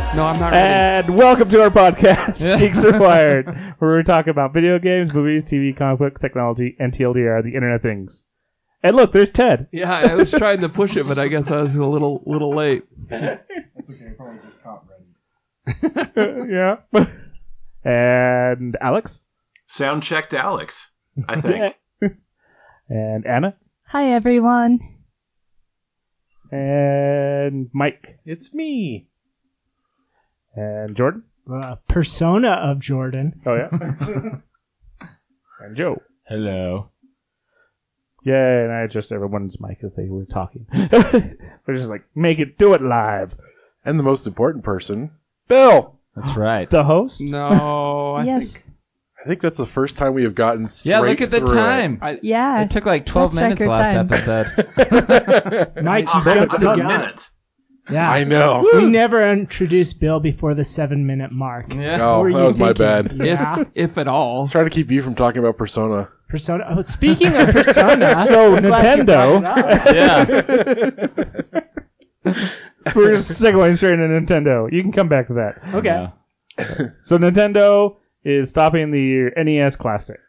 No, I'm not ready. And welcome to our podcast, Geeks Required, where we talk about video games, movies, TV, comic books, technology, and TLDR, the Internet of Things. And look, there's Ted. Yeah, I was trying to push it, but I guess I was a little late. That's okay, probably just caught ready. Yeah. And Alex. Sound checked Alex, I think. And Anna. Hi, everyone. And Mike. It's me. And Jordan. Persona of Jordan. Oh, yeah. And Joe. Hello. Yeah, and I adjusted everyone's mic as they were talking. We're just like, do it live. And the most important person, Bill. That's right. The host. No, I Yes. think I think that's the first time we have gotten straight Yeah, look at the through time. Yeah. It took like 12 That's minutes record last time. episode. Mike, you Under jumped a up. minute. Yeah. I know. We never introduced Bill before the 7-minute mark. Yeah. Oh, What were that you was my thinking? bad. Yeah. if at all. Trying to keep you from talking about Persona. Persona. Oh, speaking of Persona. So, I'm glad you Nintendo. brought it up. Yeah. We're just segueing straight into Nintendo. You can come back to that. Okay. So Nintendo is stopping the NES Classic.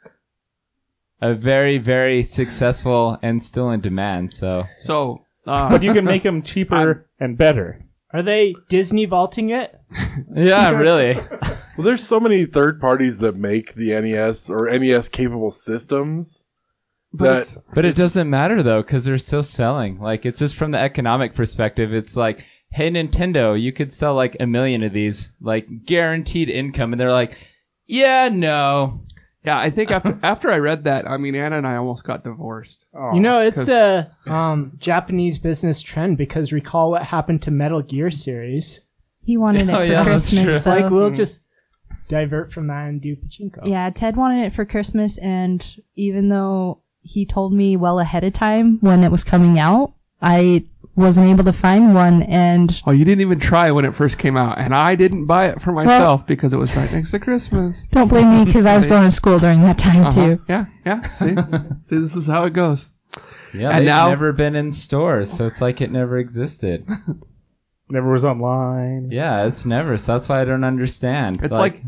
A very, very successful and still in demand. So So, But you can make them cheaper and better. Are they Disney vaulting it? yeah, really. Well, there's so many third parties that make the NES or NES capable systems. but But it doesn't matter though, because they're still selling. Like, it's just from the economic perspective. It's like, hey, Nintendo, you could sell like 1 million of these, like guaranteed income, and they're like, yeah, no. yeah, I think after I read that, I mean, Anna and I almost got divorced. Oh. You know, it's a Japanese business trend because recall what happened to Metal Gear series. He wanted it Oh, for yeah, that's Christmas. true. It's So. like we'll just divert from that and do pachinko. Yeah, Ted wanted it for Christmas, and even though he told me well ahead of time when it was coming out, I wasn't able to find one, and Oh, you didn't even try when it first came out, and I didn't buy it for myself because it was right next to Christmas. don't blame me because I was going to school during that time too. Yeah. See, this is how it goes. Yeah, And they've now- never been in stores, so it's like it never existed. Never was online. Yeah, it's never. So that's why I don't understand. It's like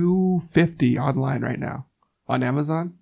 $250 online right now on Amazon.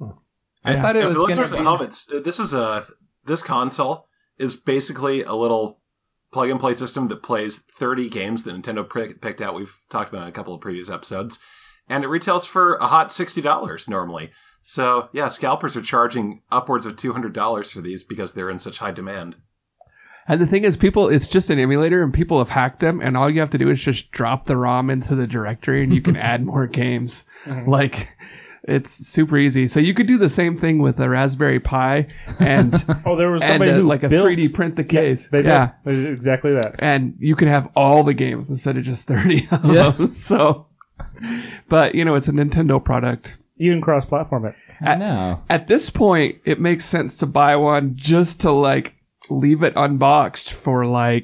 I thought it For was the going listeners to at be... home, this console is basically a little plug-and-play system that plays 30 games that Nintendo picked out. We've talked about in a couple of previous episodes. And it retails for a hot $60 normally. So, yeah, scalpers are charging upwards of $200 for these because they're in such high demand. And the thing is, it's just an emulator, and people have hacked them, and all you have to do is just drop the ROM into the directory, and you can add more games. Like, it's super easy. So you could do the same thing with a Raspberry Pi, and Oh, there was and somebody who like a built, 3D print the case. They Yeah, did exactly that. and you could have all the games instead of just 30 of Yeah. them. So, but it's a Nintendo product. Even cross-platform it. I know. At this point, it makes sense to buy one just to like leave it unboxed for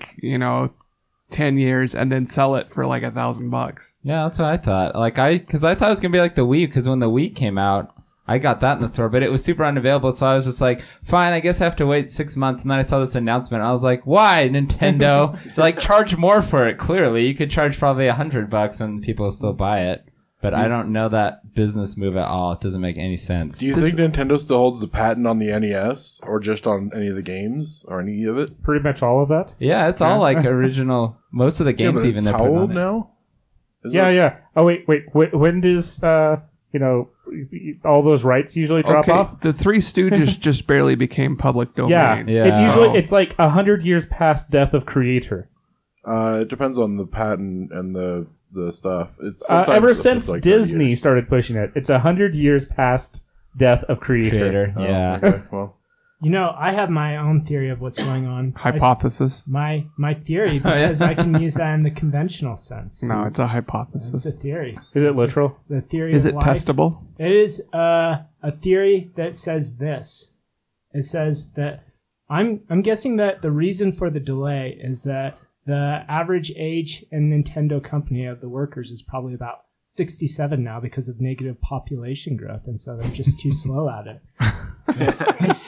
10 years and then sell it for like $1,000. Yeah, that's what I thought. Because I thought it was going to be like the Wii, because when the Wii came out, I got that in the store, but it was super unavailable, so I was just like, fine, I guess I have to wait 6 months, and then I saw this announcement, and I was like, why, Nintendo? Charge more for it, clearly. You could charge probably $100, and people will still buy it. But I don't know that business move at all. It doesn't make any sense. Do you think Nintendo still holds the patent on the NES or just on any of the games or any of it? Pretty much all of that. Yeah, it's all like original. Most of the games but even it's they're how putting old on it. now? Is Yeah, it? yeah. Oh, wait. When does, all those rights usually drop off? The Three Stooges just barely became public domain. Yeah. Yeah. It's like 100 years past death of creator. It depends on the patent and the stuff. It's Ever sometimes since it's like 30 Disney years. started pushing it, it's 100 years past death of creator. Oh, Yeah. okay, well, I have my own theory of what's going on. Hypothesis. My theory, because I can use that in the conventional sense. No, it's a It's hypothesis. a theory. Is it literal? The theory Is of it life. testable? It is a theory that says this. It says that I'm guessing that the reason for the delay is that the average age in Nintendo company of the workers is probably about 67 now because of negative population growth, and so they're just too slow at it.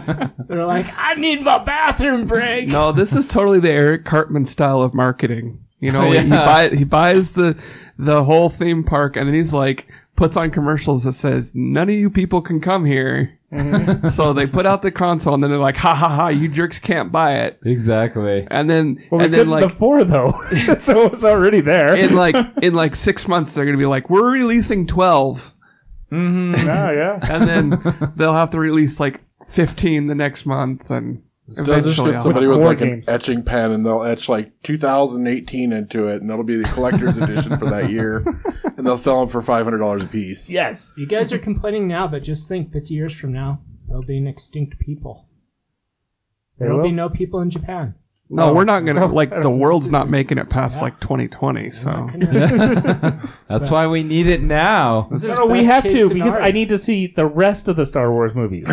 They're like, I need my bathroom break. No, this is totally the Eric Cartman style of marketing. You know, he buys the whole theme park, and then he's like, puts on commercials that says, none of you people can come here. So they put out the console, and then they're like, ha ha ha, you jerks can't buy it. Exactly. And then, Well, we couldn't before though, so it was already there. in like 6 months, they're gonna be like, we're releasing 12. Oh, yeah. And then they'll have to release like 15 the next month, and They'll just eventually get somebody with War like games. an etching pen, and they'll etch like 2018 into it, and that'll be the collector's edition for that year, and they'll sell them for $500 a piece. Yes. You guys are complaining now, but just think 50 years from now, there'll be an extinct people. There'll be no people in Japan. no, we're not gonna like I don't the know. world's not making it past Yeah. like 2020. So That's why we need it now. This is No, we best have case to because scenario. I need to see the rest of the Star Wars movies.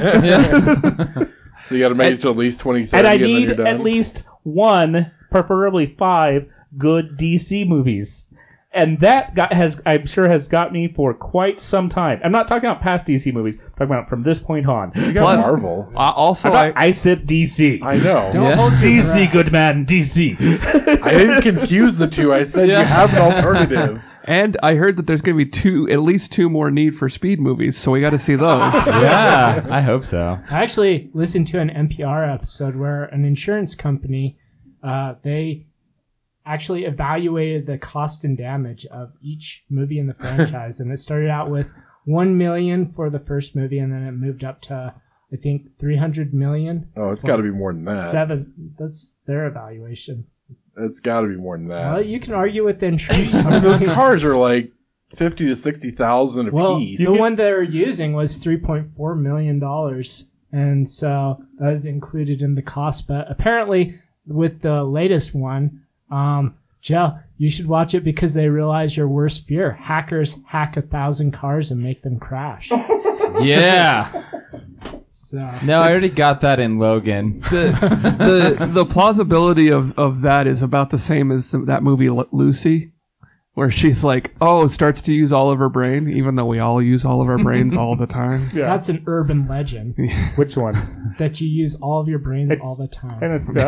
So you got to make it to at least 2030, And I then need you're done. at least one, preferably 5, good DC movies. And that I'm sure has got me for quite some time. I'm not talking about past DC movies. I'm talking about from this point on. You got Plus- Marvel. also I said DC. I know. Don't hold your DC, breath. good man, DC. I didn't confuse the two. I said you have an alternative. and I heard that there's gonna be at least 2 more Need for Speed movies, so we got to see those. Yeah, I hope so. I actually listened to an NPR episode where an insurance company, they actually evaluated the cost and damage of each movie in the franchise, and it started out with $1 million for the first movie, and then it moved up to, I think, $300 million. Oh, it's got to be more than that. That's their evaluation. It's got to be more than that. Well, you can argue with the insurance I mean, company. those cars are like 50 to 60,000 a Well, piece. the one they were using was $3.4 million, and so that is included in the cost. But apparently, with the latest one, Joe, you should watch it because they realize your worst fear: hackers hack 1,000 cars and make them crash. Yeah. So No, I already got that in Logan. The plausibility of that is about the same as that movie Lucy, where she's like, starts to use all of her brain, even though we all use all of our brains all the time. Yeah. that's an urban legend Which one? that you use all of your brains all the time. And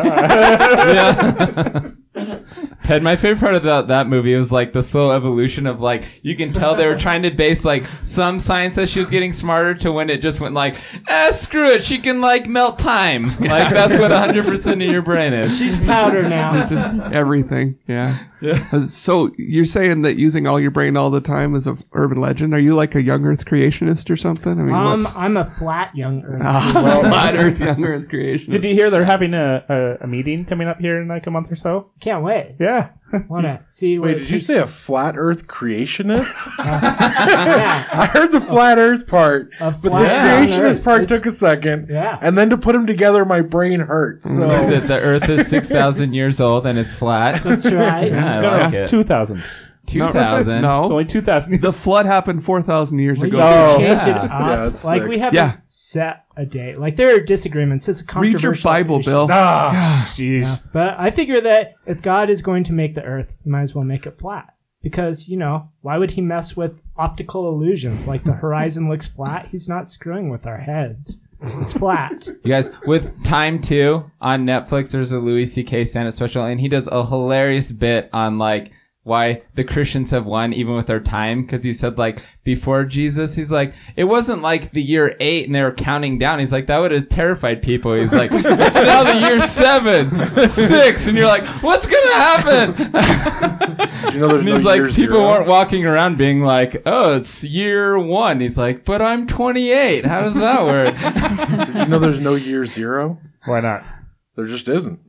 Yeah. Ted, my favorite part about that movie was like the slow evolution of like, you can tell they were trying to base like some science that she was getting smarter to when it just went like, screw it, she can like melt time. Like that's what 100% of your brain is. She's powder now. Just everything, yeah. So you're saying that using all your brain all the time is a urban legend? Are you like a young Earth creationist or something? I mean, I'm a flat young Earth. flat Earth, young Earth creationist. Did you hear they're having a meeting coming up here in like a month or so? Can't wait. Yeah. Wanna see where Wait, it did you takes- say a flat Earth creationist? Yeah, I heard the flat Earth part, a but the flat creationist Earth. part It's- took a second. Yeah. And then to put them together, my brain hurts. So Is it the Earth is 6,000 years old and it's flat? That's right. Yeah, I No, like no, it. 2,000. 2,000. It's No, only 2,000. the flood happened 4,000 years Well, ago. you can Oh. change it Yeah. up. Yeah, it's like 6. we haven't Yeah. set a date. Like there are disagreements. It's a Read controversial your Bible, issue. Bill. Ah, jeez. Yeah. But I figure that if God is going to make the earth, he might as well make it flat. Because, why would he mess with optical illusions? Like the horizon looks flat. He's not screwing with our heads. It's flat. You guys, with Time 2 on Netflix, there's a Louis C.K. stand-up special, and he does a hilarious bit on, like, why the Christians have won even with their time, because he said, like, before Jesus, he's like, it wasn't like the year 8 and they were counting down. He's like, that would have terrified people. He's like, it's now the year 7, 6, and you're like, what's gonna happen? you know, there's And no he's like, year people zero. weren't walking around being like, oh, it's year 1. He's like, but I'm 28. How does that work? Did you know there's no year 0? Why not? There just isn't.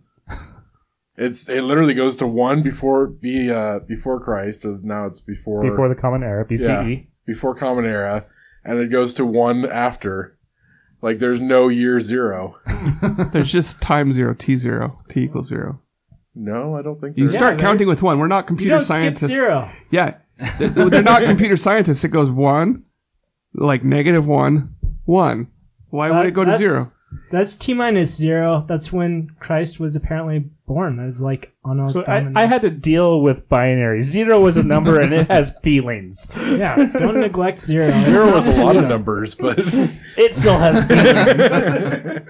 It literally goes to 1 before Christ, or now it's before Before the Common Era, BCE. before Common Era, and it goes to 1 after. Like there's no year 0. There's just time 0, t0, t equals 0. No, I don't think You there start there's- counting with 1. We're not You computer don't skip scientists. 0. Yeah, they're not computer scientists. It goes 1, like -1, 1. Why would it go to 0? That's T-minus 0. That's when Christ was apparently born. As like on a So dominant- I had to deal with binary. 0 is a number and it has feelings. Yeah, don't neglect 0. It's 0 not was a lot of Pluto. numbers, but It still has feelings.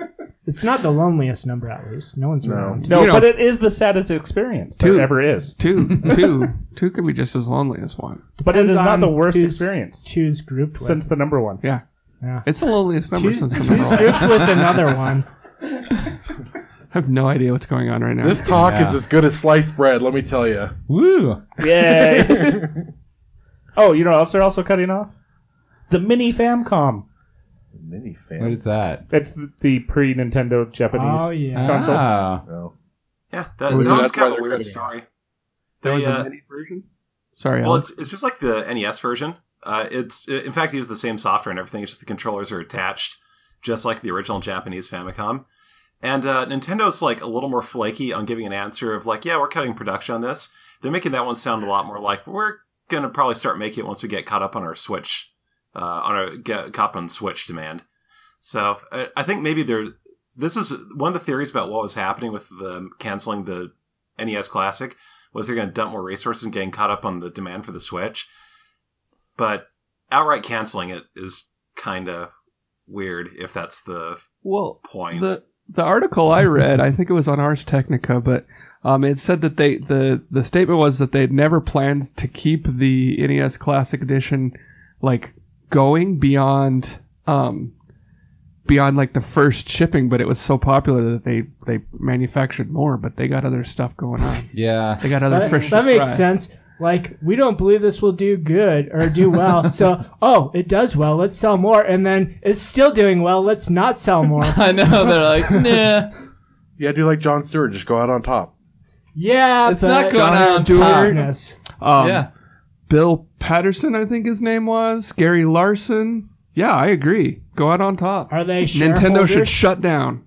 It's not the loneliest number, at least. No one's around. No, You know- but it is the saddest experience there ever is. Two can be just as lonely as one. But it is Depends not the on worst who's- experience Two's grouped with. since the number one. Yeah. Yeah. It's the loneliest number Two's since the number one. grouped with another one. I have no idea what's going on right now. This talk Yeah. is as good as sliced bread, let me tell you. Woo! Yay! Oh, you know what else they're also cutting off? The mini Famicom. Mini What fan. is that? It's the pre-Nintendo Japanese Oh, yeah. console. Oh. No. Yeah, that Maybe one's that's kind why of a they're weird cutting it. story. There was They, a mini version? Sorry, well, Alex. it's just like the NES version. It's in fact, they use the same software and everything. It's just the controllers are attached, just like the original Japanese Famicom. And Nintendo's like a little more flaky on giving an answer of like, yeah, we're cutting production on this. They're making that one sound a lot more like we're gonna probably start making it once we get caught up on our Switch, get caught up on Switch demand. So I think maybe this is one of the theories about what was happening with the canceling the NES Classic was they're going to dump more resources and getting caught up on the demand for the Switch. But outright canceling it is kind of weird if that's the point. The article I read, I think it was on Ars Technica, but it said that the statement was that they'd never planned to keep the NES Classic Edition like going beyond like the first shipping, but it was so popular that they manufactured more, but they got other stuff going on. Yeah. They got other fish to That makes fry. sense. Like, we don't believe this will do good or do well. So, it does well. Let's sell more. And then it's still doing well. Let's not sell more. I know. They're like, nah. Yeah, do like Jon Stewart, just go out on top. Yeah, It's but not going John on Stewart- top. business. Yeah. Bill Patterson, I think his name was. Gary Larson. Yeah, I agree. Go out on top. Are they Nintendo should shareholders? shut down.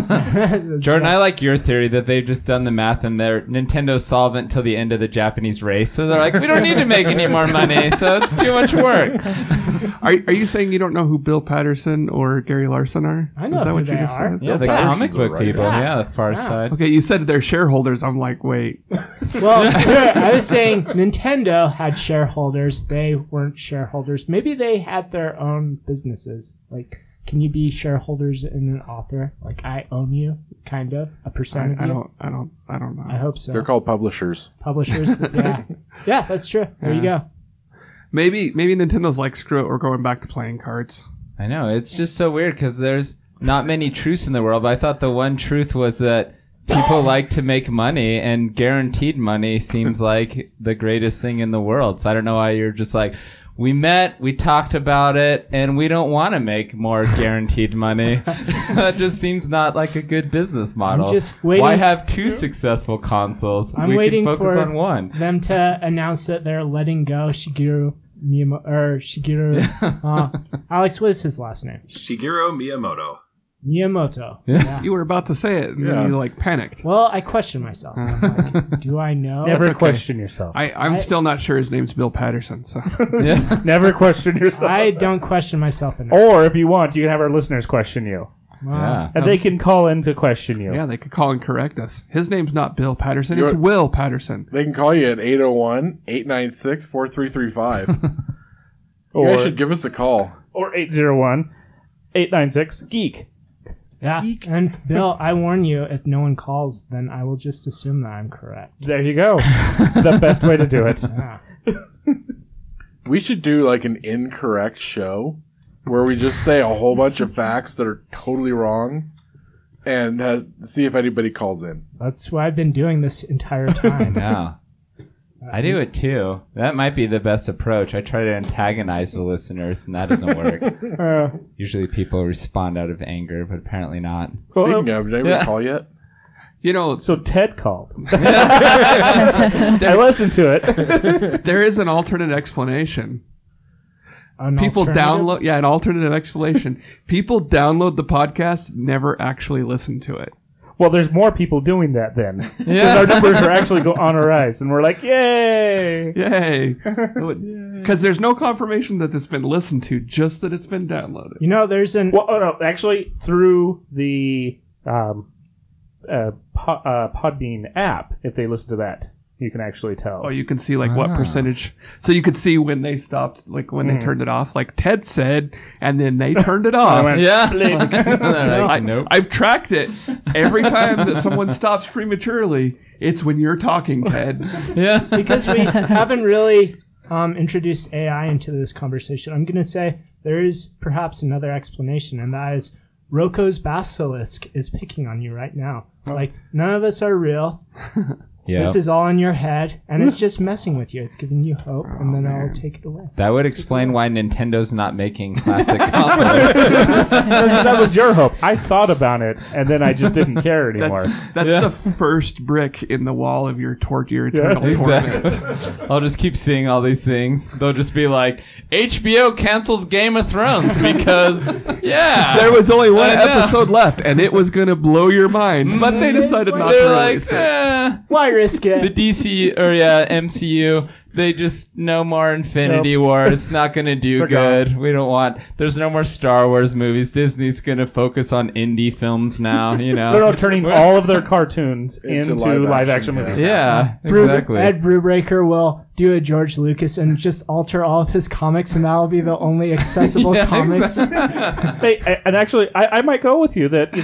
Jordan, I like your theory that they've just done the math and they're Nintendo solvent till the end of the Japanese race. So they're like, we don't need to make any more money, so it's too much work. Are you saying you don't know who Bill Patterson or Gary Larson are? I know Is that who what you they just are. said? Yeah, the Patterson's comic book a writer. people. Yeah. Yeah, the Far Yeah. Side. Okay, you said they're shareholders. I'm like, wait. Well, I was saying Nintendo had shareholders. They weren't shareholders. Maybe they had their own businesses. Like, can you be shareholders in an author? Like, I own you, kind of, a percent of I you. don't know. I hope so. They're called publishers. Publishers, yeah. Yeah, that's true. There you go. Maybe Nintendo's like, screw it, we're going back to playing cards. I know. It's just so weird because there's not many truths in the world. But I thought the one truth was that people like to make money, and guaranteed money seems like the greatest thing in the world. So I don't know why you're just like, we met, we talked about it, and we don't want to make more guaranteed money. That just seems not like a good business model. I'm just waiting- Why have two successful consoles? I'm we waiting can focus for on one. them to announce that they're letting go Shigeru Miyamoto. Or Shigeru. Alex, what is his last name? Shigeru Miyamoto. Miyamoto. Yeah. You were about to say it, and Yeah. then you like panicked. Well, I question myself. I'm like, do I know? Never okay. question yourself. I'm still not sure his name's Bill Patterson. So Yeah. Never question yourself. I don't question myself enough. Or if you want, you can have our listeners question you. Wow. Yeah. And they can call in to question you. yeah, they could call and correct us. His name's not Bill Patterson. You're- It's Will Patterson. They can call you at 801-896-4335. You Or, guys should give us a call. or 801-896-GEEK. Yeah. And Bill, I warn you, if no one calls, then I will just assume that I'm correct. There you go. The best way to do it. Yeah. We should do like an incorrect show where we just say a whole bunch of facts that are totally wrong and see if anybody calls in. That's what I've been doing this entire time. Yeah. I do it too. That might be the best approach. I try to antagonize the listeners, and that doesn't work. Usually people respond out of anger, but apparently not. Speaking of, did anybody Yeah. call yet? You know, So Ted called. I listened to it. there is an alternate explanation. An People alternative? download, an alternate explanation. People download the podcast, never actually listen to it. Well, there's more people doing that then. Because Yeah. our numbers are actually on a rise, and we're like, yay! Yay! Because there's no confirmation that it's been listened to, just that it's been downloaded. You know, there's an Well, oh, no, actually, through the Podbean app, if they listen to that. You can actually tell. Oh, you can see like what percentage. So you could see when they stopped, like when they turned it off. Like Ted said, and then they turned it off. Yeah. They're like, nope. I've tracked it. Every time that someone stops prematurely, it's when you're talking, Ted. Yeah. Because we haven't really introduced AI into this conversation, I'm going to say there is perhaps another explanation, and that is Roko's basilisk is picking on you right now. Like, none of us are real. Yeah. This is all in your head, and it's just messing with you. It's giving you hope, and then I'll take it away. That would explain why Nintendo's not making classic consoles. That was your hope. I thought about it, and then I just didn't care anymore. That's the first brick in the wall of your eternal torment. Exactly. I'll just keep seeing all these things. They'll just be like, HBO cancels Game of Thrones because, There was only one episode left, and it was going to blow your mind, but they decided not to release it. Why risk it? The DC, or MCU, they just, no more Infinity Wars, not gonna do good. We don't want, there's no more Star Wars movies. Disney's gonna focus on indie films now, you know. They're not turning all of their cartoons into live action movies. Yeah, exactly. Ed Brubaker will do a George Lucas and just alter all of his comics, and that'll be the only accessible comics. Hey, and actually, I might go with you that,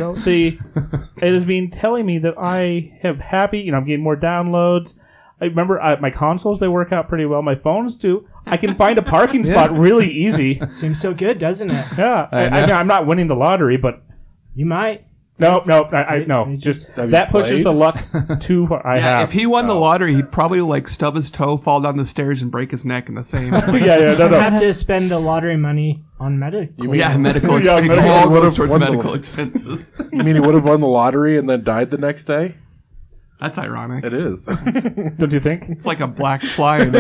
it has been telling me that I have happy, I'm getting more downloads. I remember my consoles, they work out pretty well. My phones do. I can find a parking spot really easy. Seems so good, doesn't it? Yeah. I'm not winning the lottery, but... You might. No. Just that pushes the luck to what I have. If he won the lottery, he'd probably stub his toe, fall down the stairs, and break his neck in the same. No. Have to spend the lottery money on medical. Medical expenses. medical All would goes have towards won medical expenses. You mean he would have won the lottery and then died the next day? That's ironic. It is. Don't you think? It's like a black fly in the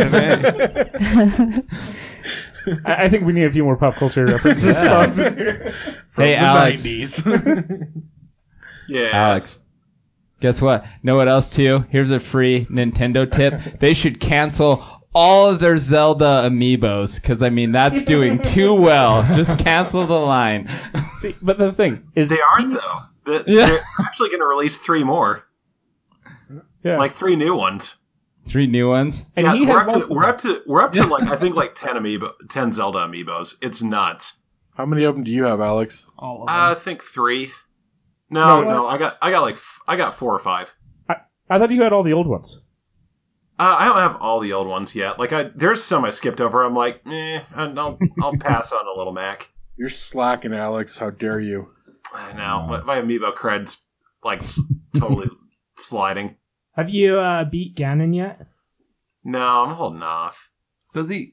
Chardonnay. I think we need a few more pop culture references. Hey, Alex. 90s. Yeah. Alex. Guess what? Know what else, too? Here's a free Nintendo tip. They should cancel all of their Zelda amiibos, because, that's doing too well. Just cancel the line. See, but this thing is... They aren't, though. They're actually going to release 3 more. Yeah. Like 3 new ones. 3 new ones? And Yeah, he we're has up to like, I think like 10 Zelda amiibos. It's nuts. How many of them do you have, Alex? All of them. I think 3. No, I got 4 or 5. I thought you had all the old ones. I don't have all the old ones yet. Like there's some I skipped over. I'm like, I'll pass on a little Mac. You're slacking, Alex. How dare you? I know. My amiibo cred's like totally sliding. Have you beat Ganon yet? No, I'm holding off. Does he,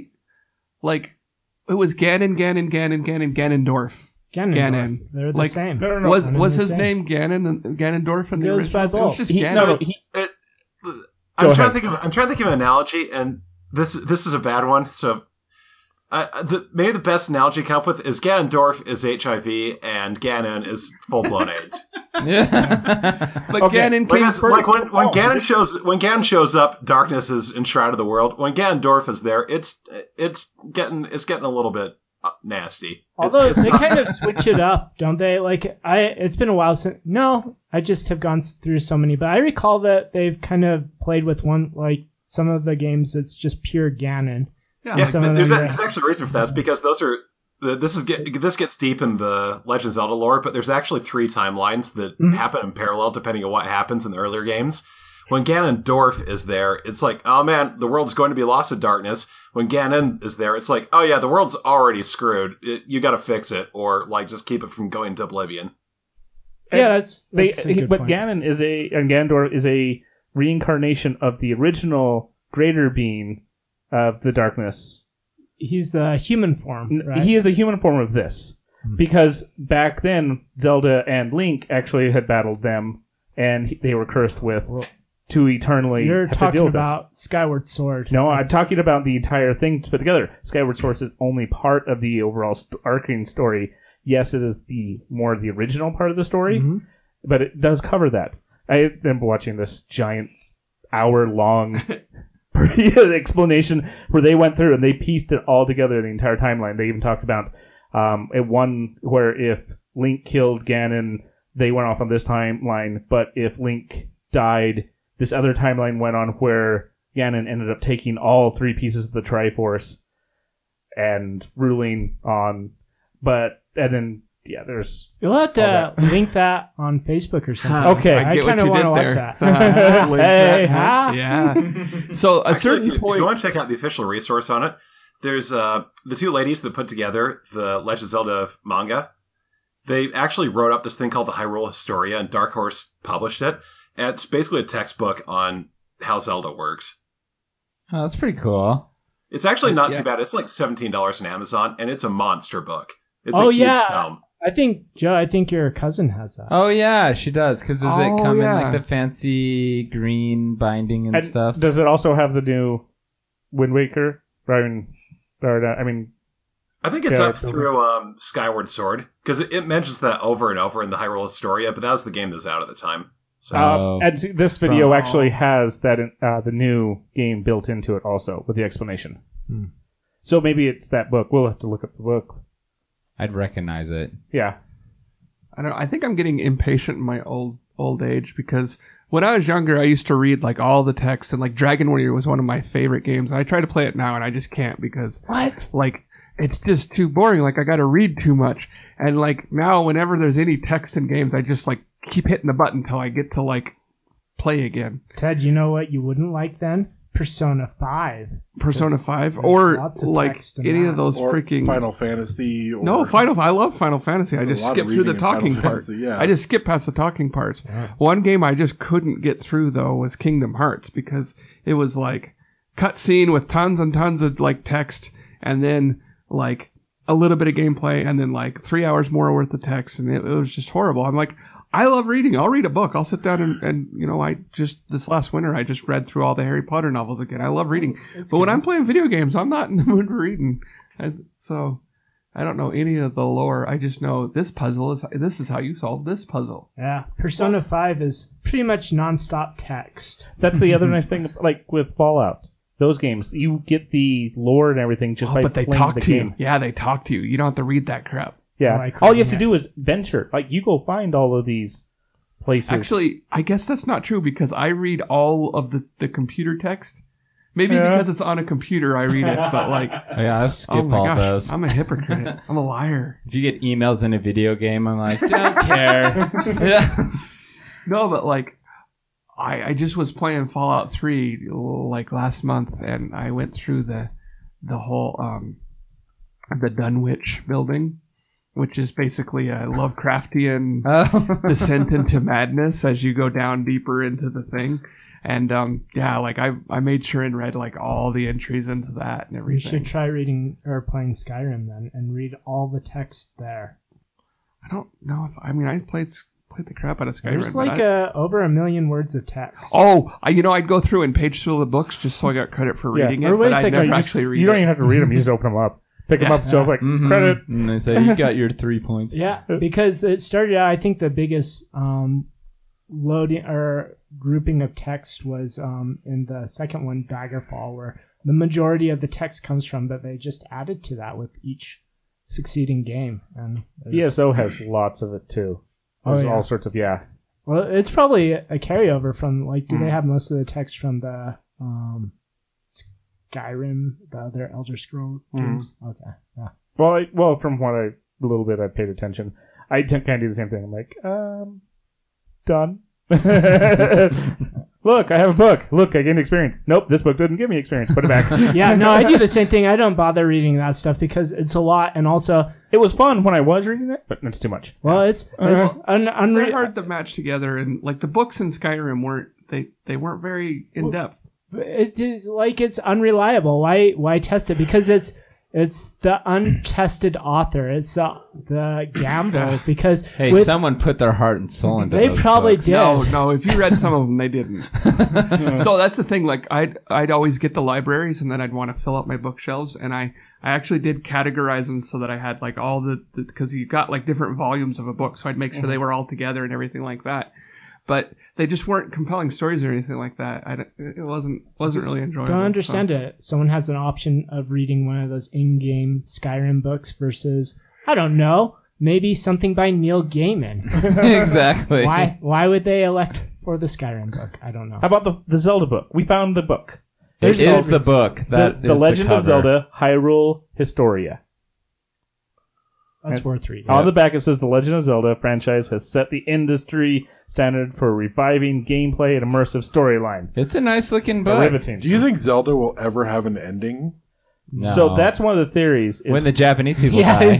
it was Ganondorf. Ganon. They're the Like, same. No. Was his name Ganondorf in the Goes by original? It was both. just Ganon. I'm trying to think of an analogy, and this is a bad one. So, maybe the best analogy I come up with is Ganondorf is HIV and Ganon is full-blown AIDS. Yeah. But Okay. Ganon came first. Like when Ganon shows up, darkness is enshrouded the world. When Ganondorf is there, it's getting a little bit nasty. Although they kind of switch it up, don't they? Like it's been a while since. No, I just have gone through so many, but I recall that they've kind of played with some of the games that's just pure Ganon. Yeah, some of there's them, actually a reason for that. It's because those are this gets deep in the Legend of Zelda lore, but there's actually 3 timelines that happen in parallel depending on what happens in the earlier games. When Ganondorf is there, it's like, oh man, the world's going to be lost in darkness. When Ganon is there, it's like, oh yeah, the world's already screwed. You got to fix it, or like just keep it from going to oblivion. Yeah, that's a good but point. Ganondorf is a reincarnation of the original greater being of the darkness. He's a human form, right? He is the human form of this. Because back then, Zelda and Link actually had battled them, and they were cursed with to eternally You're have to talking deal with about Skyward Sword. No, I'm talking about the entire thing put together. Skyward Sword is only part of the overall arcane story. Yes, it is the original part of the story, but it does cover that. I remember watching this giant hour-long explanation where they went through and they pieced it all together, the entire timeline. They even talked about one where if Link killed Ganon, they went off on this timeline, but if Link died, this other timeline went on where Ganon ended up taking all 3 pieces of the Triforce and ruling on, there's... You'll have to link that on Facebook or something. Okay. I get what kind of you want did to watch there. that. Link Hey, that, huh? Yeah. So a Actually, certain if you point. want to check out the official resource on it, there's the 2 ladies that put together the Legend of Zelda manga. They actually wrote up this thing called the Hyrule Historia, and Dark Horse published it. And it's basically a textbook on how Zelda works. Oh, that's pretty cool. It's actually not Yeah. too bad. It's like $17 on Amazon, and it's a monster book. It's Oh, a huge yeah. tome. I think, Joe, your cousin has that. Oh yeah, she does. Because does it Oh, come in yeah. like the fancy green binding and stuff? Does it also have the new Wind Waker? I think it's Yeah, up through Skyward Sword, because it mentions that over and over in the Hyrule Historia, but that was the game that was out at the time. So Oh. and this video Oh. actually has that the new game built into it also with the explanation. So maybe it's that book. We'll have to look up the book. I'd recognize it. Yeah. I think I'm getting impatient in my old age because when I was younger, I used to read like all the text, and like Dragon Warrior was one of my favorite games. I try to play it now, and I just can't because like it's just too boring. Like I got to read too much, and like now whenever there's any text in games, I just like keep hitting the button until I get to like play again. Ted, you know what you wouldn't like then? Persona 5. Persona 5 there's or lots of like text in any that. of those Or freaking Final Fantasy. Or No, I love Final Fantasy. I There's just a lot skip of through the reading in Final talking part. Fantasy, yeah. I just skip past the talking parts. Yeah. One game I just couldn't get through though was Kingdom Hearts because it was like cutscene with tons and tons of like text and then like a little bit of gameplay and then like 3 hours more worth of text and it was just horrible. I'm like, I love reading. I'll read a book. I'll sit down and you know, this last winter I just read through all the Harry Potter novels again. I love reading. But when I'm playing video games, I'm not in the mood for reading. So I don't know any of the lore. I just know this is how you solve this puzzle. Yeah, Persona 5 is pretty much nonstop text. That's the other nice thing, like with Fallout. Those games, you get the lore and everything just by But they playing talk the to game. you. Yeah, they talk to you. You don't have to read that crap. Yeah. I like All you have reading to do is venture. Like, you go find all of these places. Actually, I guess that's not true because I read all of the computer text. Maybe Yeah. because it's on a computer I read it, but like, Oh, yeah, I'll skip oh my all gosh, those. I'm a hypocrite. I'm a liar. If you get emails in a video game, I'm like, don't care. Yeah. No, but like, I just was playing Fallout 3 like last month, and I went through the whole the Dunwich building, which is basically a Lovecraftian Oh. descent into madness as you go down deeper into the thing. And yeah, like I made sure and read like all the entries into that and You everything. should try reading or playing Skyrim then and read all the text there. I don't know if I played the crap out of Skyrim. There's but like over 1 million words of text. I'd go through and page through the books just so I got credit for reading it, Or wait but a I'd second, never you actually read You don't it. even have to read them. You just open them up. Pick them up, so like, Mhm. credit. And they say, you got your 3 points. Yeah, because it started out, I think the biggest loading or grouping of text was in the second one, Daggerfall, where the majority of the text comes from, but they just added to that with each succeeding game. And ESO has lots of it too. There's yeah. all sorts of well, it's probably a carryover from like, do Mm. they have most of the text from the Skyrim, the other Elder Scrolls games? Okay, yeah. Well, from what a little bit I paid attention, I kind of do the same thing. I'm like, done. Look, I have a book. Look, I gained experience. Nope, this book didn't give me experience. Put it back. Yeah, no, I do the same thing. I don't bother reading that stuff because it's a lot, and also, It was fun when I was reading it, but it's too much. well, it's They're unreal. hard to match together, and like the books in Skyrim weren't very in depth. It is like it's unreliable. Why test it? Because it's the untested author. It's the gamble because Hey, someone put their heart and soul into they those probably books. did. No, if you read some of them, they didn't. So that's the thing. Like I'd always get the libraries, and then I'd want to fill up my bookshelves, and I actually did categorize them so that I had like all because you got like different volumes of a book, so I'd make sure they were all together and everything like that. But they just weren't compelling stories or anything like that. It wasn't really enjoyable. Don't understand it. Someone has an option of reading one of those in-game Skyrim books versus, I don't know, maybe something by Neil Gaiman. Exactly. Why would they elect or the Skyrim book. I don't know. How about the Zelda book? We found the book. It is the book. That the is Legend of cover. Zelda Hyrule Historia. That's worth reading. On the back it says the Legend of Zelda franchise has set the industry standard for reviving gameplay and immersive storyline. It's a nice looking book. Riveting. Do you think Zelda will ever have an ending? No. So that's one of the theories. Is when the Japanese people Yeah.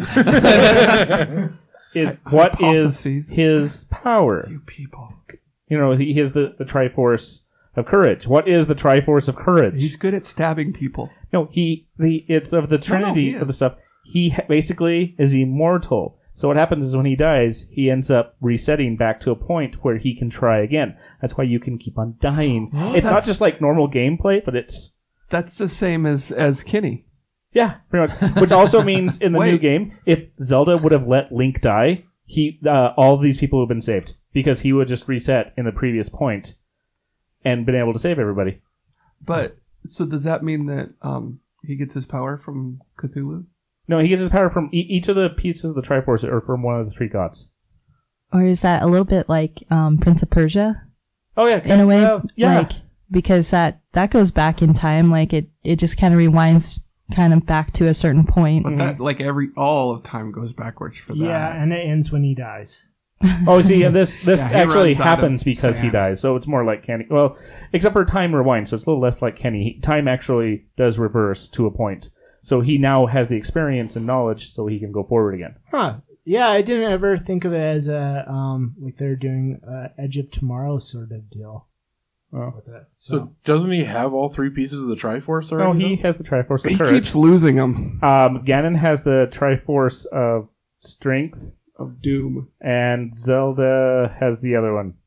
die. is what is Hypotheses. his power? You people. You know, he has the Triforce of Courage. What is the Triforce of Courage? He's good at stabbing people. No, it's of the Trinity he of the is. stuff. He basically is immortal. So what happens is when he dies, he ends up resetting back to a point where he can try again. That's why you can keep on dying. It's not just like normal gameplay, but it's That's the same as Kenny. yeah, pretty much. Which also means in the new Wait. game, if Zelda would have let Link die, all of these people would have been saved because he would just reset in the previous point and been able to save everybody. But so does that mean that he gets his power from Cthulhu? No, he gets his power from each of the pieces of the Triforce or from one of the three gods. Or is that a little bit like Prince of Persia Oh yeah, in a way? yeah. Like, because that goes back in time. Like it just kind of rewinds kind of back to a certain point. But that like all of time goes backwards for that. Yeah, and it ends when he dies. Oh, see, and this Yeah, he actually runs out happens of because he sand. dies, so it's more like Kenny. Well, except for time rewind, so it's a little less like Kenny. Time actually does reverse to a point, so he now has the experience and knowledge, so he can go forward again. Huh. Yeah, I didn't ever think of it as a like they're doing Edge of Tomorrow sort of deal Oh. with it. So doesn't he have all three pieces of the Triforce No, already? he has the Triforce of He Courage. keeps losing them. Ganon has the Triforce of Strength, Of Doom. and Zelda has the other one.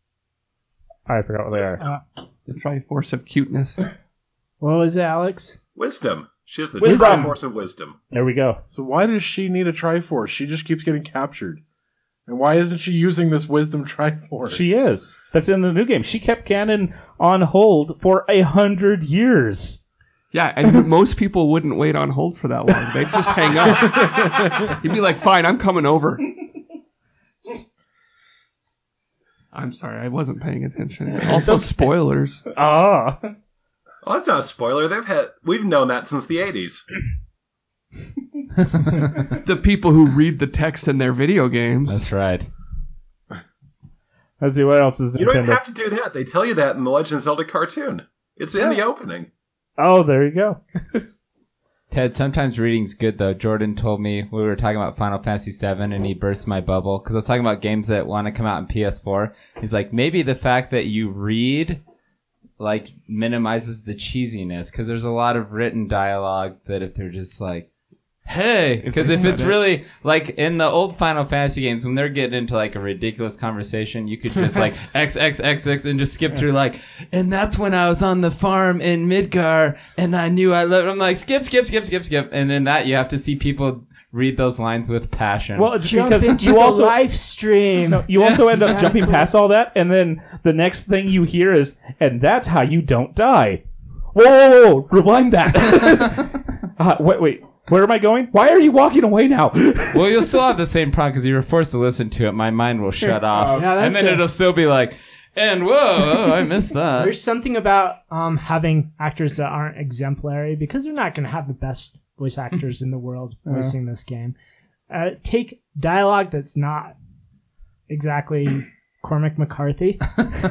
I forgot what they are. The Triforce of Cuteness. What was it, Alex? Wisdom. She has the Wisdom. Triforce of Wisdom. There we go. So why does she need a Triforce? She just keeps getting captured. And why isn't she using this Wisdom Triforce? She is. That's in the new game. She kept Ganon on hold for 100 years. Yeah, and most people wouldn't wait on hold for that long. They'd just hang up. He'd be like, fine, I'm coming over. I'm sorry, I wasn't paying attention. Also, spoilers. Ah. Well, that's not a spoiler. We've known that since the 80s. The people who read the text in their video games. That's right. Let's see, what else is You don't even Nintendo? have to do that. They tell you that in the Legend of Zelda cartoon. It's in the opening. Oh, there you go. Ted, sometimes reading's good though. Jordan told me we were talking about Final Fantasy VII and he burst my bubble because I was talking about games that want to come out in PS4. He's like, maybe the fact that you read like minimizes the cheesiness because there's a lot of written dialogue that if they're just like, hey, because if it's really like in the old Final Fantasy games when they're getting into like a ridiculous conversation, you could just like XXXX and just skip through like, and that's when I was on the farm in Midgar and I knew I loved. I'm like skip, and in that you have to see people read those lines with passion. Well, it's Jump because into you the also live stream. you also end up jumping past all that, and then the next thing you hear is, and that's how you don't die. Whoa, rewind that. Wait. Where am I going? Why are you walking away now? Well, you'll still have the same problem because you were forced to listen to it. My mind will shut off, Yeah, that's and then it. it'll still be like, and whoa, I missed that. There's something about having actors that aren't exemplary because they're not going to have the best voice actors in the world voicing this game. Take dialogue that's not exactly Cormac McCarthy.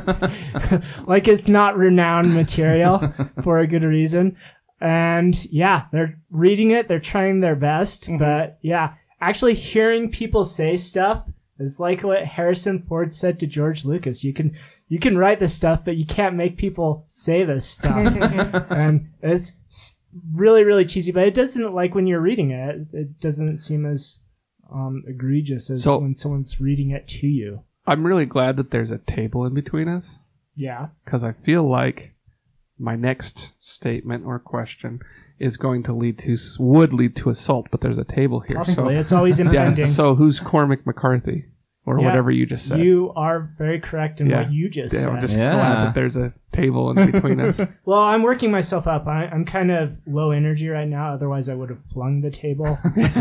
Like it's not renowned material for a good reason. And yeah, they're reading it, they're trying their best, but yeah, actually hearing people say stuff is like what Harrison Ford said to George Lucas. You can write this stuff, but you can't make people say this stuff. And it's really, really cheesy, but it doesn't, like when you're reading it, it doesn't seem as egregious as when someone's reading it to you. I'm really glad that there's a table in between us Yeah. because I feel like my next statement or question is going to would lead to assault, but there's a table here. Possibly. So It's always impending. so who's Cormac McCarthy or Yeah, whatever you just said? You are very correct in Yeah. what you just Yeah, said. I'm just Yeah. glad that there's a table in between us. Well, I'm working myself up. I'm kind of low energy right now. Otherwise, I would have flung the table.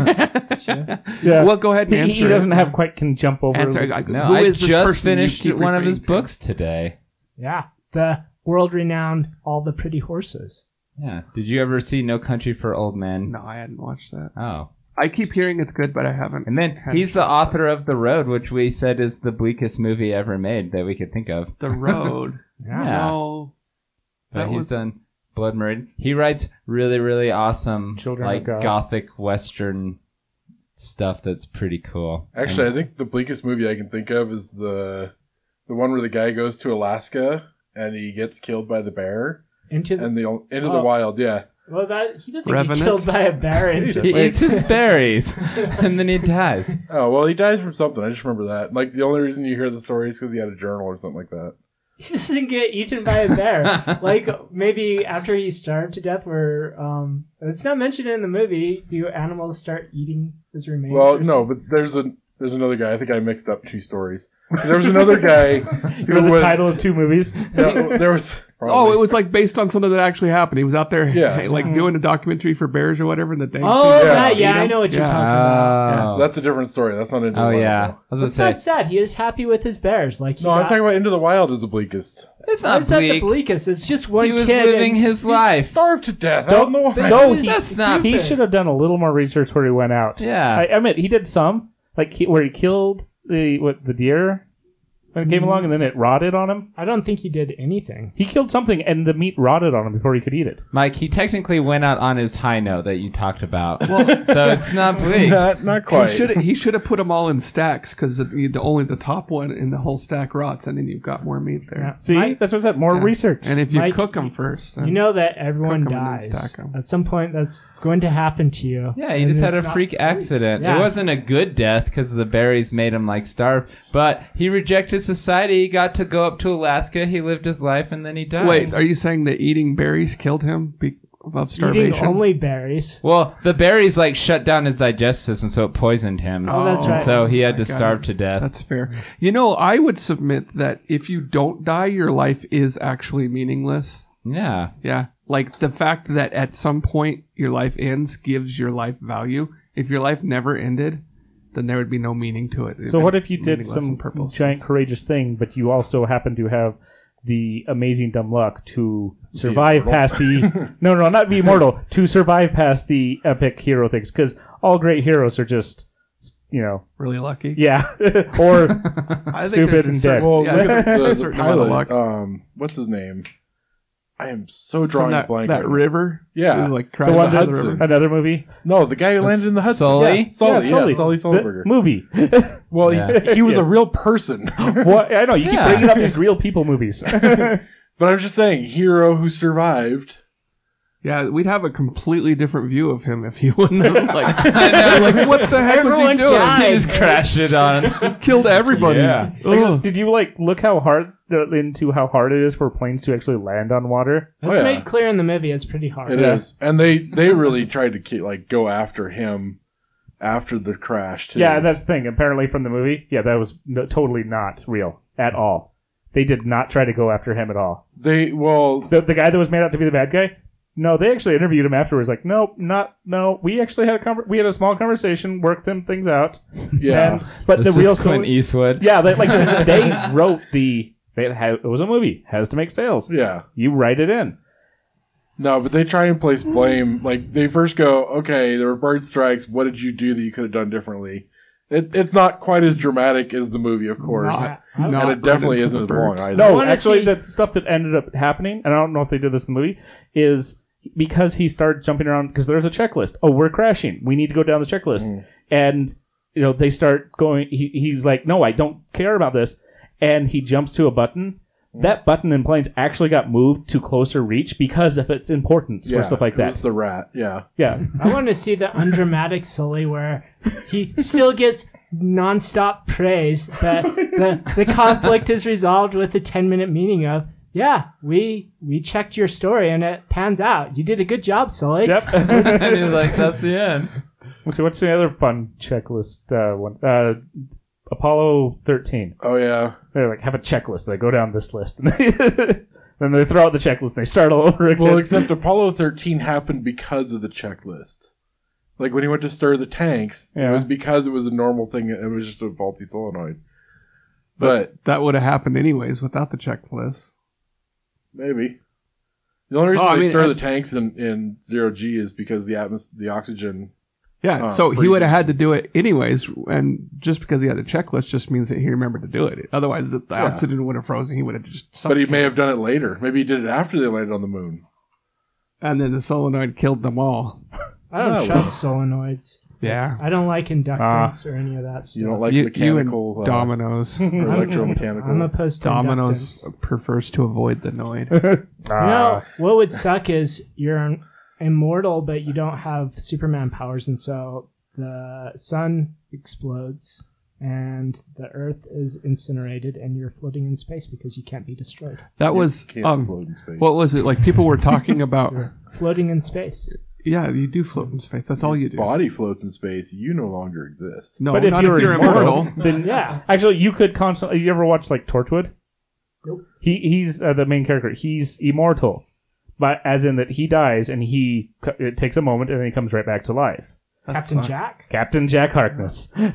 Yeah. Well, go ahead and answer. He doesn't have quite can jump over. Answer. No, Who I is this just person you finished keep one of his referring to? books today. Yeah, the world-renowned All the Pretty Horses. Yeah. Did you ever see No Country for Old Men? No, I hadn't watched that. Oh. I keep hearing it's good, but I haven't. And then he's the author of The Road, which we said is the bleakest movie ever made that we could think of. The Road. Yeah. No. But That he's was- done Blood Meridian. He writes really, really awesome, Children of like God. gothic western stuff that's pretty cool. Actually, I think the bleakest movie I can think of is the one where the guy goes to Alaska and he gets killed by the bear Into the, and into the Oh. wild. Yeah. well, that he doesn't Revenant? get killed by a bear. Into He eats his berries, and then he dies. Oh well, he dies from something. I just remember that. Like the only reason you hear the story is because he had a journal or something like that. He doesn't get eaten by a bear. Like maybe after he starved to death, where it's not mentioned in the movie. Do animals start eating his remains? Well, or no, but there's another guy. I think I mixed up two stories. There was another guy You who know the was. title of two movies? Yeah, there was. Oh, probably. it was like based on something that actually happened. He was out there, Yeah. like doing a documentary for bears or whatever, and the thing. Oh, Yeah. that, yeah, Eat I 'em? know what you're Yeah. talking about. Oh, That's a different story. That's not Into the oh Wild. yeah. I though. was That's gonna not say sad. He is happy with his bears. Like he No, I'm got, talking about Into the Wild is the bleakest. it's Why not is that the bleak. bleakest? It's just one He was kid. living and his life. Starved to death No, out in the wild. no, he- That's not. he should have done a little more research where he went out. Yeah. I admit he did some, like where he killed the deer when it came along, and then it rotted on him. I don't think he did anything. He killed something, and the meat rotted on him before he could eat it. Mike, he technically went out on his high note that you talked about. So it's not bleak. Not quite. He should have put them all in stacks because only the top one in the whole stack rots, and then you've got more meat there. Yeah. See, Mike- that's what I said. More Yeah. research. And if you Mike, cook them first, then You know that everyone Cook 'em and then dies. stack 'em. At some point, that's going to happen to you. Yeah, he And just had a it's not- freak accident. Yeah. It wasn't a good death because the berries made him like starve, but he rejected society. He got to go up to Alaska. He lived his life, and then he died. wait, are you saying that eating berries killed him of starvation? Eating only berries. Well, the berries like shut down his digestive system, so it poisoned him. Oh, that's And right. so he had I to got starve it. to death. That's fair. You know, I would submit that if you don't die, your life is actually meaningless. Yeah. Yeah. Like the fact that at some point your life ends gives your life value. If your life never ended, then there would be no meaning to it. So what if you did Meaningless some and purposeless. giant courageous thing, but you also happen to have the amazing dumb luck to survive immortal. past the no, not be immortal, to survive past the epic hero things? Because all great heroes are just, really lucky? yeah, or I think stupid there's a and certain- dead. Well, yeah, look there's at a the certain amount of pilot. luck. What's his name? I am so From drawing a that, blank. that right now. river. Yeah. Who, like the cried one about Hudson. the river. another movie, No, the guy who landed in the Hudson. Sully? Yeah, Sully. Sully The Sullenberger. movie. Well, Yeah. he was a Yes. real person. What I know, you keep Yeah. bringing up these real people movies. But I'm just saying, hero who survived. Yeah, we'd have a completely different view of him if he wouldn't have like what the heck was he Everyone doing? died. He just crashed it on. Killed everybody. Yeah. Ugh. Did you look how hard it is for planes to actually land on water? That's Oh, yeah. made clear in the movie. It's pretty hard. It is, and they really tried to go after him after the crash too. Yeah, and that's the thing. Apparently, from the movie, that was totally not real at all. They did not try to go after him at all. the The guy that was made out to be the bad guy. No, they actually interviewed him afterwards. Like, no. We actually had we had a small conversation, worked them things out. yeah. And, but This the real is Clint Eastwood. yeah, they wrote it was a movie, has to make sales. Yeah. You write it in. No, but they try and place blame. Like, they first go, okay, there were bird strikes. What did you do that you could have done differently? It's not quite as dramatic as the movie, of course. Not and it definitely isn't as long either. No, wanna actually, see- the stuff that ended up happening, and I don't know if they did this in the movie, is because he started jumping around, because there's a checklist. Oh, we're crashing. We need to go down the checklist. And, they start going, he's like, no, I don't care about this. And he jumps to a button. That button in planes actually got moved to closer reach because of its importance or stuff like It that. was the rat, yeah. Yeah. I want to see the undramatic Sully where he still gets nonstop praise, but the conflict is resolved with a 10-minute meeting of, yeah, we checked your story and it pans out. You did a good job, Sully. Yep. And he's like, that's the end. So what's the other fun checklist one? Apollo 13. Oh, yeah. They have a checklist. They go down this list. And then they throw out the checklist and they start all over again. Well, except Apollo 13 happened because of the checklist. Like, when he went to stir the tanks, Yeah. it was because it was a normal thing. It was just a faulty solenoid. But That would have happened anyways without the checklist. Maybe. The only reason Oh, I they mean, stir the tanks in 0G is because the oxygen. Yeah, so he freezes. would have had to do it anyways, and just because he had the checklist just means that he remembered to do it. Otherwise, the oxygen would have frozen. He would have just. But he may have done it later. Maybe he did it after they landed on the moon. And then the solenoid killed them all. I don't trust solenoids. Yeah. I don't like inductance or any of that stuff. You don't like You mechanical and Domino's. or electromechanical. I'm opposed to Domino's inductance. prefers to avoid the noid. You know, what would suck is you're immortal, but you don't have Superman powers, and so the sun explodes and the Earth is incinerated, and you're floating in space because you can't be destroyed. That was Can't float in space. what was it like? People were talking about. Floating in space. Yeah, you do float in space. That's all you do. Body floats in space. You no longer exist. No, But if not you're if you're immortal, immortal. then Yeah. Actually, you could constantly. You ever watch like Torchwood? Nope. He's the main character. He's immortal, but as in that he dies and it takes a moment and then he comes right back to life. Captain Jack? Captain Jack Harkness. So wait,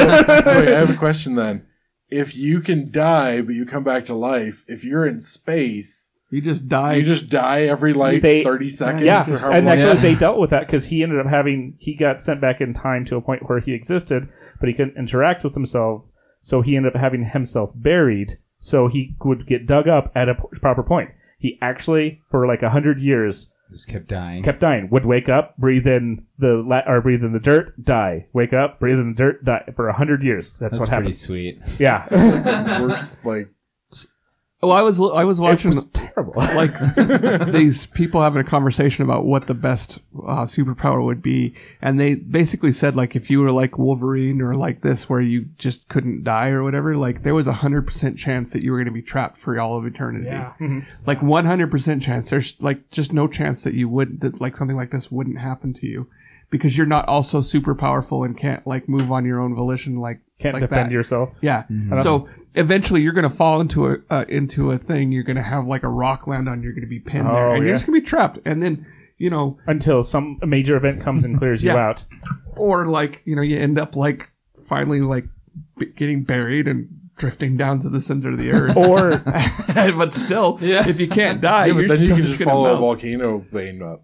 I have a question then. If you can die but you come back to life, if you're in space, You just die. you just die every 30 seconds. Yeah, or however and long- actually they dealt with that because he ended up he got sent back in time to a point where he existed, but he couldn't interact with himself, so he ended up having himself buried so he would get dug up at a proper point. He actually, for like 100 years, Just kept dying. kept dying. Would wake up, breathe in the dirt, die. Wake up, breathe in the dirt, die for 100 years. That's what pretty happened. sweet. Yeah, the worst, like, well, I was it watching was terrible. like these people having a conversation about what the best superpower would be, and they basically said like if you were like Wolverine or like this where you just couldn't die or whatever, like there was 100% chance that you were going to be trapped for all of eternity. Yeah. Like 100% chance. There's like just no chance that you would that like something like this wouldn't happen to you because you're not also super powerful and can't like move on your own volition like Can't like defend that. yourself. Yeah. So eventually you're going to fall into a thing. You're going to have like a rock land on. You're going to be pinned there, and yeah. you're just going to be trapped. And then Until some major event comes and clears you Yeah. out. or like you end up like finally like getting buried and drifting down to the center of the earth. Or but still, if you can't die, yeah, but you're then you still can just just going to follow a melt. volcano vein up.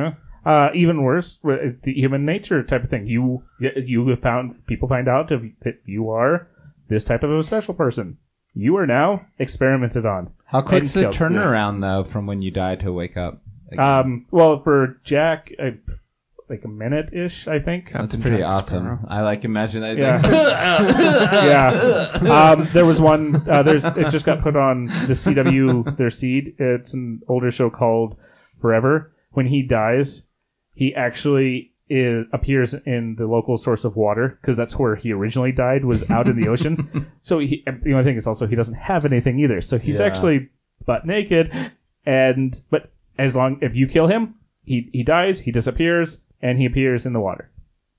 even worse, with the human nature type of thing. People find out that you are this type of a special person. You are now experimented on. How quick's the killed. turnaround though from when you die to wake up? Well, for Jack, like a minute-ish, I think. That's Captain pretty Jack awesome. Sparrow. I like imagine that. Yeah. Yeah. There was one. It just got put on the CW. Their Seed. It's an older show called Forever. When he dies, he actually appears in the local source of water because that's where he originally died. Was out in the ocean. So the only thing is also he doesn't have anything either. So he's Yeah. actually butt naked. But if you kill him, he dies. He disappears. And he appears in the water.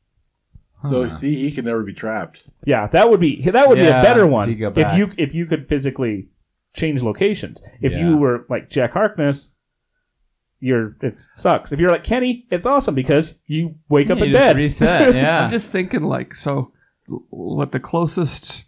So see, he can never be trapped. Yeah, that would be a better one. if you go back. If you could physically change locations. If Yeah. you were like Jack Harkness, it sucks. If you're like Kenny, it's awesome because you wake up You in just bed. reset. Yeah. I'm just thinking like what the closest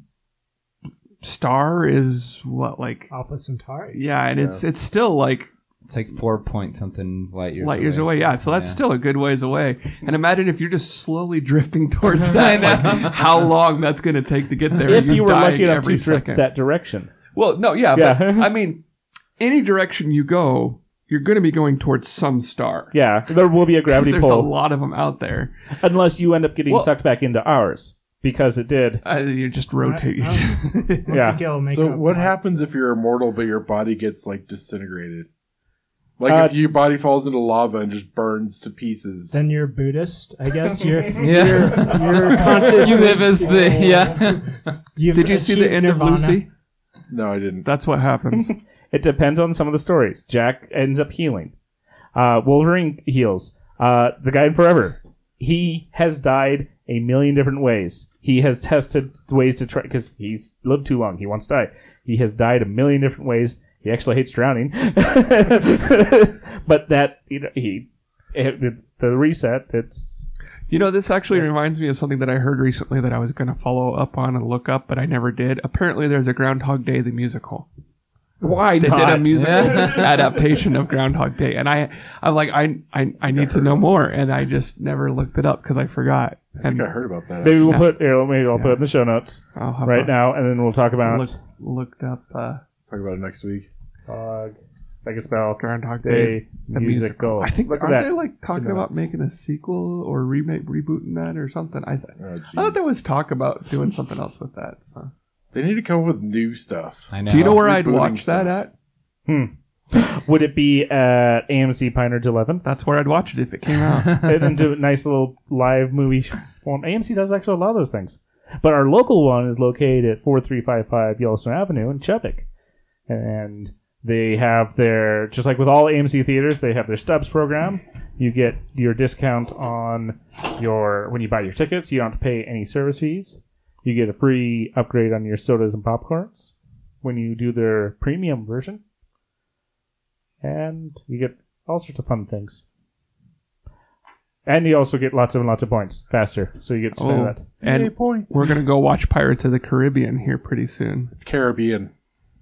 star is what like Alpha Centauri. yeah, and it's still like It's like 4 point something light years away. Yeah, so that's still a good ways away. And imagine if you're just slowly drifting towards that, like how long that's going to take to get there. If You're you were dying lucky enough every to drift second. that direction. Well, no, yeah, Yeah. but I mean, any direction you go, you're going to be going towards some star. Yeah, there will be a 'Cause gravity there's pull a lot of them out there. unless you end up getting Well- sucked back into ours because it did. You just rotate. I think Yeah. it'll make So up what for it. happens if you're immortal but your body gets like disintegrated? Like if your body falls into lava and just burns to pieces. Then you're Buddhist, I guess. You're Yeah. you're conscious. You live as the Did you see the end of Lucy? No, I didn't. That's what happens. It depends on some of the stories. Jack ends up healing. Wolverine heals. The guy in Forever, he has died a million different ways. He has tested ways to try because he's lived too long. He wants to die. He has died a million different ways. He actually hates drowning, but that the reset. It's This actually reminds me of something that I heard recently that I was going to follow up on and look up, but I never did. Apparently, there's a Groundhog Day the musical. Why They not? did a musical adaptation of Groundhog Day, and I'm like, I need to know more, and I just never looked it up because I forgot. I think I heard about that. Maybe we'll Yeah. put maybe I'll put it in the show notes I'll have right to now, and then we'll talk about looked up Talk about it next week. Like a spell Groundhog Day, Day the musical. I think Look at aren't that. they like talking Good about notes. making a sequel or rebooting that or something? I Oh, thought there was talk about doing something else with that. So. They need to come up with new stuff. I know. Do you know where I'd Rebooting watch that stuff. at? Would it be at AMC Pine Ridge 11? That's where I'd watch it if it came out. And then do a nice little live movie form. AMC does actually allow those things. But our local one is located at 4355 Yellowstone Avenue in Chubbuck. And they have their, just like with all AMC theaters, they have their Stubs program. You get your discount on when you buy your tickets. You don't have to pay any service fees. You get a free upgrade on your sodas and popcorns when you do their premium version. And you get all sorts of fun things. And you also get lots and lots of points faster. So you get to spend Oh, that. and Yay, points. we're gonna go watch Pirates of the Caribbean here pretty soon. It's Caribbean.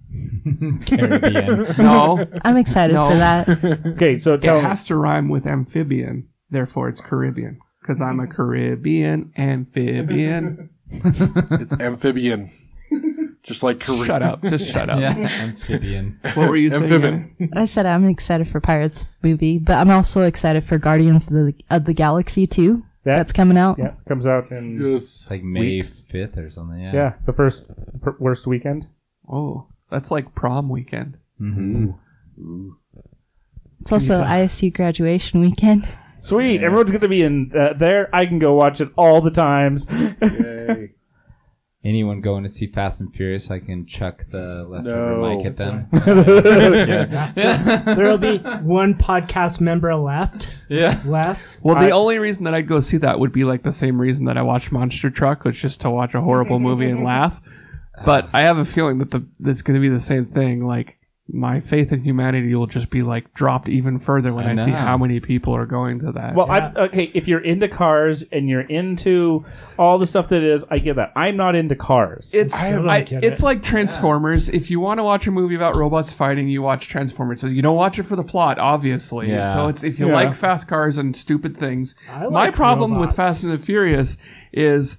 Caribbean. No, I'm excited No. for that. Okay, so it tell me. has to rhyme with amphibian. Therefore, it's Caribbean. Because I'm a Caribbean amphibian. It's amphibian. Just like Caribbean. Shut up. Just shut up. Yeah, amphibian. What were you saying? Amphibian. Anna? I said I'm excited for Pirates movie, but I'm also excited for Guardians of the Galaxy 2. That- That's coming out. Yeah, comes out in Yes. It's like May Weeks. 5th or something. Yeah. yeah the first worst weekend. Oh, that's like prom weekend. Mm-hmm. It's also ISU graduation weekend. Sweet, everyone's gonna be in there. I can go watch it all the times. Yay. Anyone going to see Fast and Furious? So I can chuck the leftover No. mic at them. There'll be one podcast member left. Yeah. Less. Well, the only reason that I'd go see that would be like the same reason that I watch Monster Truck, which is just to watch a horrible movie and laugh. But I have a feeling that it's going to be the same thing. Like, my faith in humanity will just be like dropped even further when I I see know. how many people are going to that. Well, Yeah. okay, if you're into cars and you're into all the stuff that is, I get that. I'm not into cars. It's I still don't get it's it. like Transformers. If you want to watch a movie about robots fighting, you watch Transformers. So you don't watch it for the plot, obviously. Yeah. So it's if you Yeah. like fast cars and stupid things. I like My problem with robots. Fast and the Furious is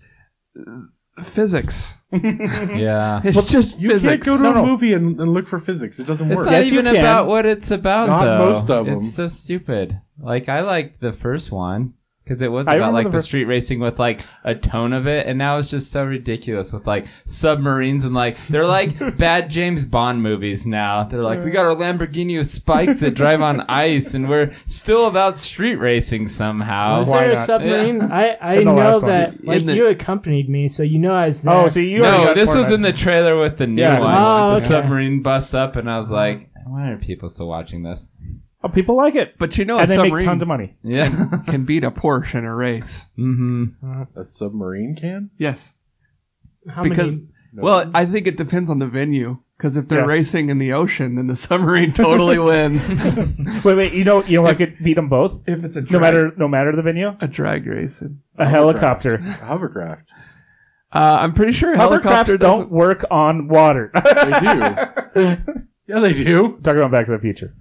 physics. Yeah. It's just You physics. can't go to No, a no. movie and look for physics. It doesn't It's work. not Yes, you even can. about what it's about, Not though. most of 'em. It's so stupid. Like, I like the first one because it was I about remember like the the first- street racing with like a tone of it, and now it's just so ridiculous with like submarines and like they're like bad James Bond movies now. They're like, we got our Lamborghini with spikes that drive on ice, and we're still about street racing somehow. Was Why there a not? submarine? I In the know last one. that. Like In the- you accompanied me, so you know I was there. Oh, so you already No, got this was Fortnite. in the trailer with the new Yeah. one. Oh, The okay. submarine busts up, and I was like, why are people still watching this? Oh, people like it. But you know, a And they make submarine tons of money. Yeah. can beat a Porsche in a race. Mm-hmm. A submarine can? Yes. How Because, many? well, I think it depends on the venue. Because if they're Yeah. racing in the ocean, then the submarine totally wins. Wait, you know I could beat them both? If it's a No matter the venue? a drag race. A helicopter. A hovercraft. I'm pretty sure a helicopter Hovercrafts don't work on water. They do. Yeah, they do. Talking about Back to the Future.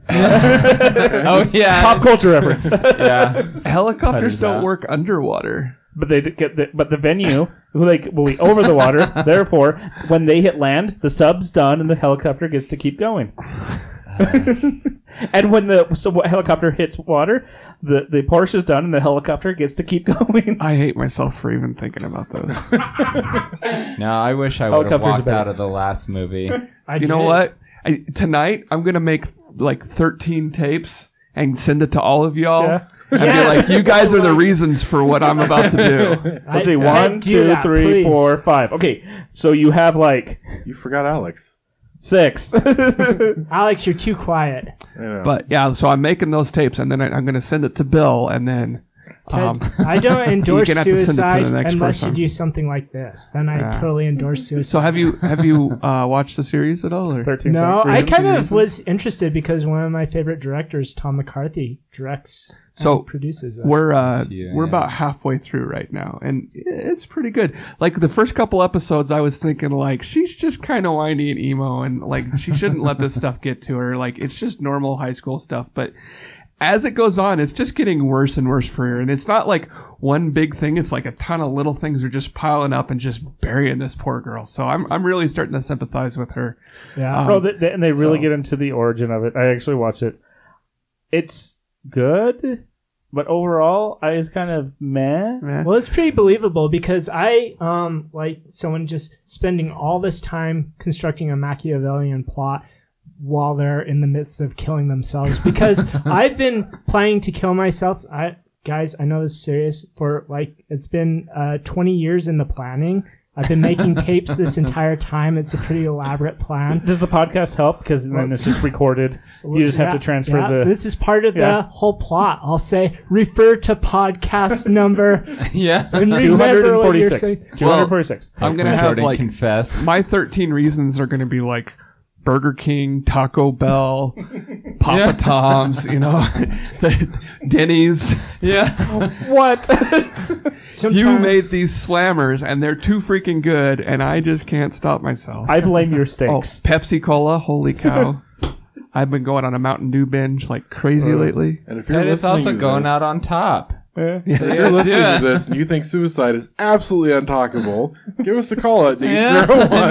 Oh yeah. Pop culture reference. Yeah. Helicopters Cutters don't out. work underwater. But they get the venue will be over the water. Therefore, when they hit land, the sub's done and the helicopter gets to keep going. And when the helicopter hits water, the Porsche is done and the helicopter gets to keep going. I hate myself for even thinking about those. No, I wish I would have Helicopters are walked better. out of the last movie. I You know did. what? Tonight, I'm going to make like 13 tapes and send it to all of y'all. Yeah. And be Yes! like, you guys are the reasons for what I'm about to do. Let's see, I 1, do 2, that, 3, please. 4, 5. Okay, so you have like You forgot Alex. 6. Alex, you're too quiet. I know. But yeah, so I'm making those tapes and then I'm going to send it to Bill and then Ted, I don't endorse You're gonna have to send it to the suicide next unless person. you do something like this. Then I Yeah. totally endorse suicide. So have you watched the series at all? Or? 13 No, I reasons. kind of was interested because one of my favorite directors, Tom McCarthy, directs So, and produces it. We're Yeah, we're yeah. about halfway through right now, and it's pretty good. Like the first couple episodes, I was thinking like she's just kind of whiny and emo, and like she shouldn't let this stuff get to her. Like it's just normal high school stuff, but as it goes on, it's just getting worse and worse for her. And it's not like one big thing; it's like a ton of little things are just piling up and just burying this poor girl. So I'm really starting to sympathize with her. Yeah. And they really so- get into the origin of it. I actually watched it. It's good, but overall, I was kind of meh. Man. Well, it's pretty believable because I like someone just spending all this time constructing a Machiavellian plot while they're in the midst of killing themselves. Because I've been planning to kill myself. Guys, I know this is serious. For like, it's been 20 years in the planning. I've been making tapes this entire time. It's a pretty elaborate plan. Does the podcast help? Because then it's just recorded. You just have to transfer the. This is part of Yeah. the whole plot. I'll say, refer to podcast number. Yeah. And remember what you're 246. saying. 246. I'm gonna have Jordan like confessed. my 13 reasons are gonna be like Burger King, Taco Bell, Papa Yeah. Tom's, Denny's. Yeah. What? You made these slammers and they're too freaking good, and I just can't stop myself. I blame your Oh, steaks. Pepsi Cola, holy cow! I've been going on a Mountain Dew binge like crazy lately. And if you're And it's listening also to going this, out on top. Yeah. if you're listening Yeah. to this and you think suicide is absolutely untalkable, give us a call at Yeah.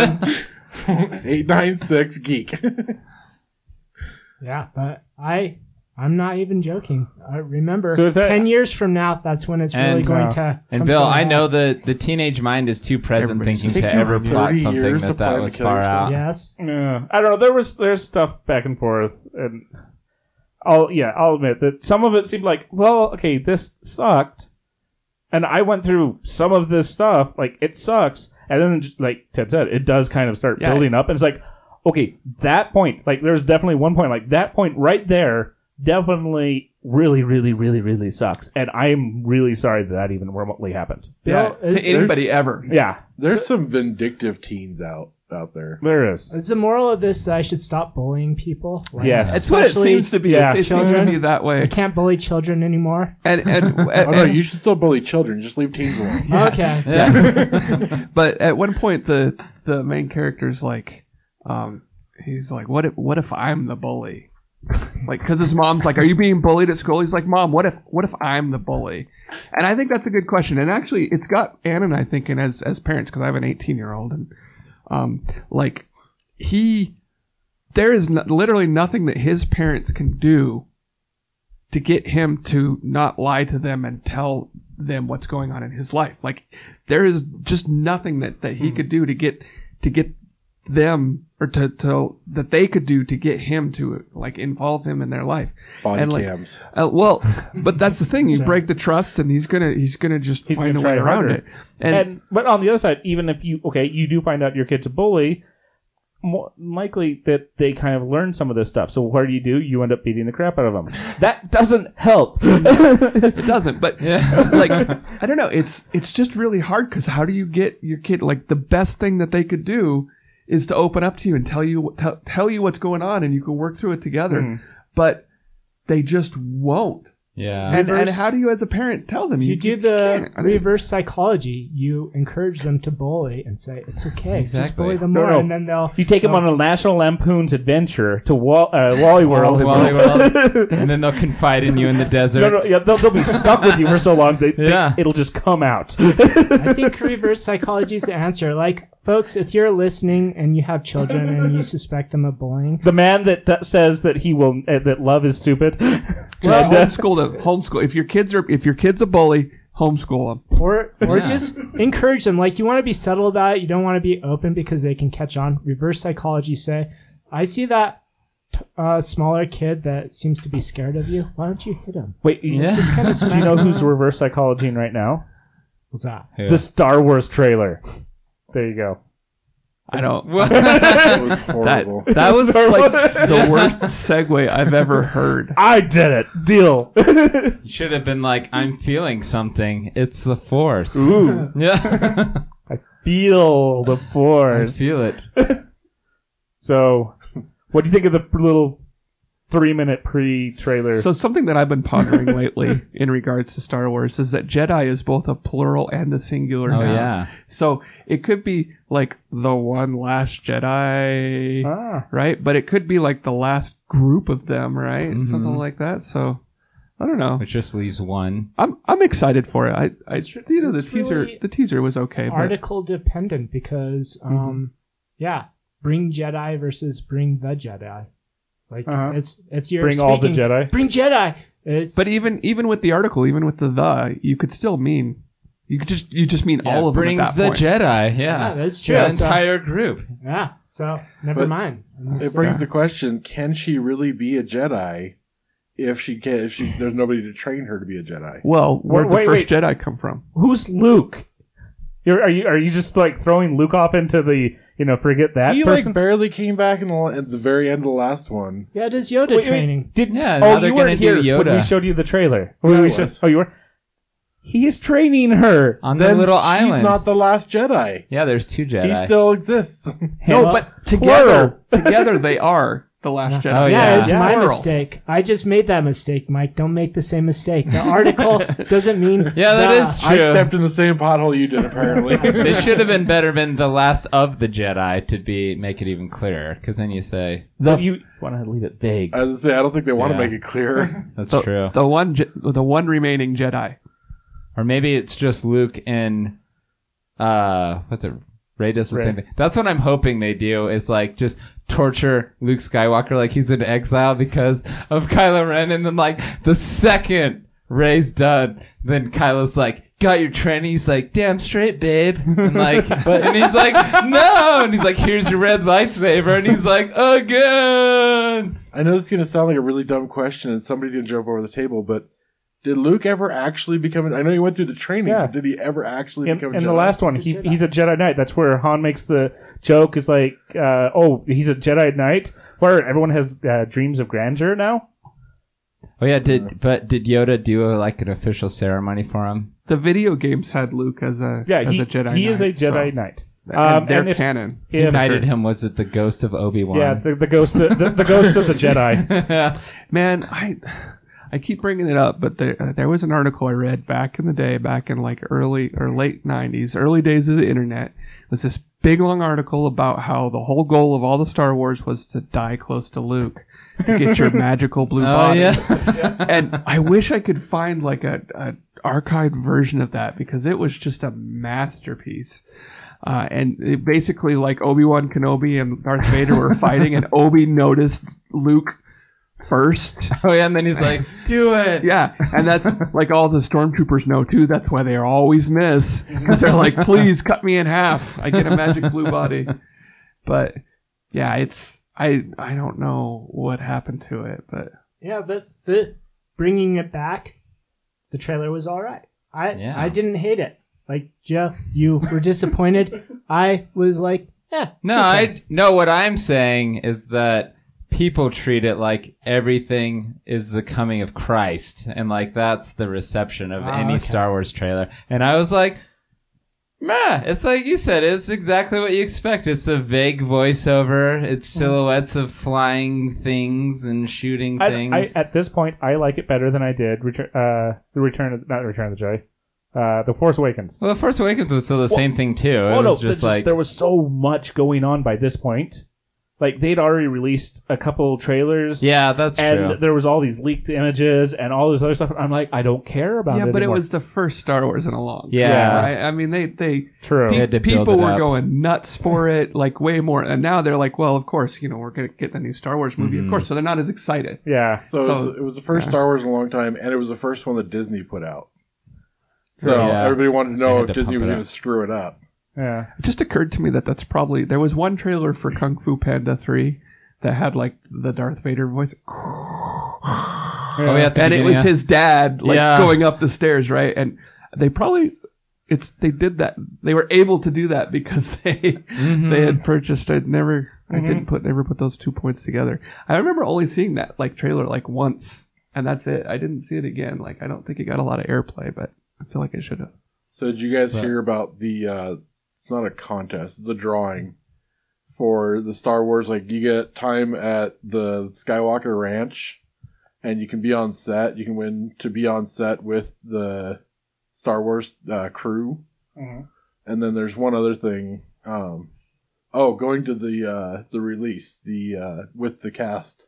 801-896-GEEK. Yeah, but I'm not even joking. I remember So is that- 10 years from now, that's when it's really And, going to. And come Bill, to a I head. know that the teenage mind is too present Everybody's thinking just- to Takes you ever plot 30 something years to that plan to was kill far yourself. out. Yes. Yeah. I don't know. There's stuff back and forth, and I'll admit that some of it seemed like, well, okay, this sucked, and I went through some of this stuff, like it sucks, and then just like Ted said, it does kind of start Yeah. building up, and it's like, okay, that point, like there's definitely one point, like that point right there, definitely really, really, really, really sucks, and I'm really sorry that even remotely happened. Bill, To anybody ever. Yeah, There's some vindictive teens out there. there is. is the moral of this that I should stop bullying people? Like, Yes. That's what it especially- seems to be. yeah, It seems to children. be that I way. can't bully children anymore. And Oh no, you should still bully children. Just leave teens alone. Okay. Yeah. but at one point the main character's like, he's like, what if I'm the bully? Like, because his mom's like, are you being bullied at school? He's like, Mom, what if I'm the bully? And I think that's a good question. And actually, it's got Ann and I thinking as parents, because I have an 18-year-old, and like there is literally nothing that his parents can do to get him to not lie to them and tell them what's going on in his life. Like, there is just nothing that he could do to get them, or to that they could do to get him to like involve him in their life. Body And, like, cams. Well, but that's the thing. You break the trust, and he's gonna just He's find gonna a try way around harder. it. And But on the other side, even if you do find out your kid's a bully, more likely that they kind of learn some of this stuff. So what do? You end up beating the crap out of them. That doesn't help. it doesn't. But Yeah. like, I don't know. It's just really hard, because how do you get your kid? Like, the best thing that they could do is to open up to you and tell you what's going on, and you can work through it together. Mhm. But they just won't. Yeah. And how do you, as a parent, tell them? You do the can't. I mean, reverse psychology. You encourage them to bully and say, it's okay. Just Exactly. bully them No, more. no. And then they'll. You take them on a National Lampoon's adventure to Wally World. Wally World. And then they'll confide in you in the desert. No, yeah, they'll be stuck with you for so long. Yeah. It'll just come out. I think reverse psychology is the answer. Like, folks, if you're listening and you have children and you suspect them of bullying, The man that says that he will that love is stupid. well, homeschool. If your kid's a bully, homeschool them. or Yeah. just encourage them. Like, you want to be subtle about it. You don't want to be open because they can catch on. Reverse psychology say, I see that smaller kid that seems to be scared of you. Why don't you hit him? Wait, Yeah. Just kind of do you know who's reverse psychology right now? What's that? Who? The Star Wars trailer. There you go. I don't. It was horrible. That was like the worst segue I've ever heard. I did it. Deal. You should have been like, I'm feeling something. It's the Force. Ooh. Yeah. Feel the I Force. feel it. So, what do you think of the little 3-minute pre-trailer? So something that I've been pondering lately in regards to Star Wars is that Jedi is both a plural and a singular Oh, noun. yeah. So it could be like the one last Jedi, right? But it could be like the last group of them, right? Mhm. Something like that. So I don't know. Which just leaves one. I'm excited for it. It's The teaser was okay. But article dependent because, bring Jedi versus bring the Jedi. Like it's your Bring all the Jedi. Bring Jedi. But even with the article, even with the, you could still mean you just mean all of them bring at that the point. Jedi. Yeah, that's true. The So- entire group. Yeah. So never But mind. It brings the question: can she really be a Jedi if she can? If there's nobody to train her to be a Jedi? Well, where'd the Wait, first Jedi come from? Who's Luke? Are you just like throwing Luke off into the forget that He person? like barely came back at the very end of the last one. Yeah, it is Yoda training. Yeah, now they're you gonna weren't do here when Yoda. we showed you the trailer. Yeah, I was. You were. He's training her. On Then the little she's island. not the last Jedi. Yeah, there's 2 Jedi. He still exists. No, Hence, but together they are the last Jedi. Oh, Yeah, yeah. it's my Plural. mistake. I just made that mistake, Mike. Don't make the same mistake. The article doesn't mean. Yeah, that is I true. stepped in the same pothole you did, apparently. They should have been the last of the Jedi to make it even clearer. Because then you say, you want to leave it vague. I was gonna say, I don't think they want to Yeah. make it clear. that's So, true. The one remaining Jedi. Or maybe it's just Luke and what's it? Rey does the Rey. same thing. That's what I'm hoping they do. Is like just torture Luke Skywalker like he's in exile because of Kylo Ren, and then like the second Rey's done, then Kylo's like, "Got your training?" He's like, "Damn straight, babe." And like, and he's like, "No," and he's like, "Here's your red lightsaber," and he's like, "Again." I know this is gonna sound like a really dumb question, and somebody's gonna jump over the table, but did Luke ever actually become? I know he went through the training. Yeah. But did he ever actually become? In a the Jedi? last one, He's a Jedi. he's a Jedi Knight. That's where Han makes the joke. Is like, he's a Jedi Knight. Where everyone has dreams of grandeur now. Oh yeah, did Yoda do an official ceremony for him? The video games had Luke as a Jedi. He is a Knight, so- Jedi Knight. And they're and if- canon. Who knighted him? Was it the ghost of Obi-Wan? Yeah, the ghost. The ghost is a Jedi. Man, I keep bringing it up, but there was an article I read back in the day, back in like early or late 90s, early days of the internet. It was this big long article about how the whole goal of all the Star Wars was to die close to Luke to get your magical blue body. yeah. And I wish I could find like a archived version of that because it was just a masterpiece. And it basically like Obi-Wan Kenobi and Darth Vader were fighting, and Obi noticed Luke first. Oh yeah, and then he's like, "Do it." Yeah, and that's like all the stormtroopers know too. That's why they always miss, because they're like, "Please cut me in half. I get a magic blue body." But yeah, I don't know what happened to it, but Yeah, the bringing it back, the trailer was all right. I didn't hate it. Like Jeff, you were disappointed. I was like, yeah. No, what I'm saying is that people treat it like everything is the coming of Christ, and like that's the reception of any okay. Star Wars trailer. And I was like, meh. It's like you said, it's exactly what you expect. It's a vague voiceover. It's silhouettes of flying things and shooting things. At this point, I like it better than I did Return of the Jedi. The Force Awakens. Well, The Force Awakens was still the same thing too. It was just like there was so much going on by this point. Like they'd already released a couple trailers. yeah, that's and true. there was all these leaked images and all this other stuff. I'm like, I don't care about it. yeah, but anymore. it was the first Star Wars in a long time. Yeah. Right? I mean, they true. They had to build people it were up. going nuts for it, like way more, and now they're like, well, of course, we're gonna get the new Star Wars movie, of course, so they're not as excited. Yeah. So it was the first yeah. Star Wars in a long time, and it was the first one that Disney put out. So Yeah. everybody wanted to They know had if to Disney pump was it going up. to screw it up. Yeah. It just occurred to me that that's probably there was one trailer for Kung Fu Panda 3 that had like the Darth Vader voice. Oh yeah, at the And it was beginning, his dad, like Yeah. going up the stairs, right? And they probably, they did that. They were able to do that because they had purchased. I never put those 2 points together. I remember only seeing that like trailer like once, and that's it. I didn't see it again. Like I don't think it got a lot of airplay, but I feel like I should have. So did you guys hear about the? It's not a contest. It's a drawing for the Star Wars. Like you get time at the Skywalker Ranch, and you can be on set. You can win to be on set with the Star Wars crew. Mm-hmm. And then there's one other thing. Going to the release with the cast.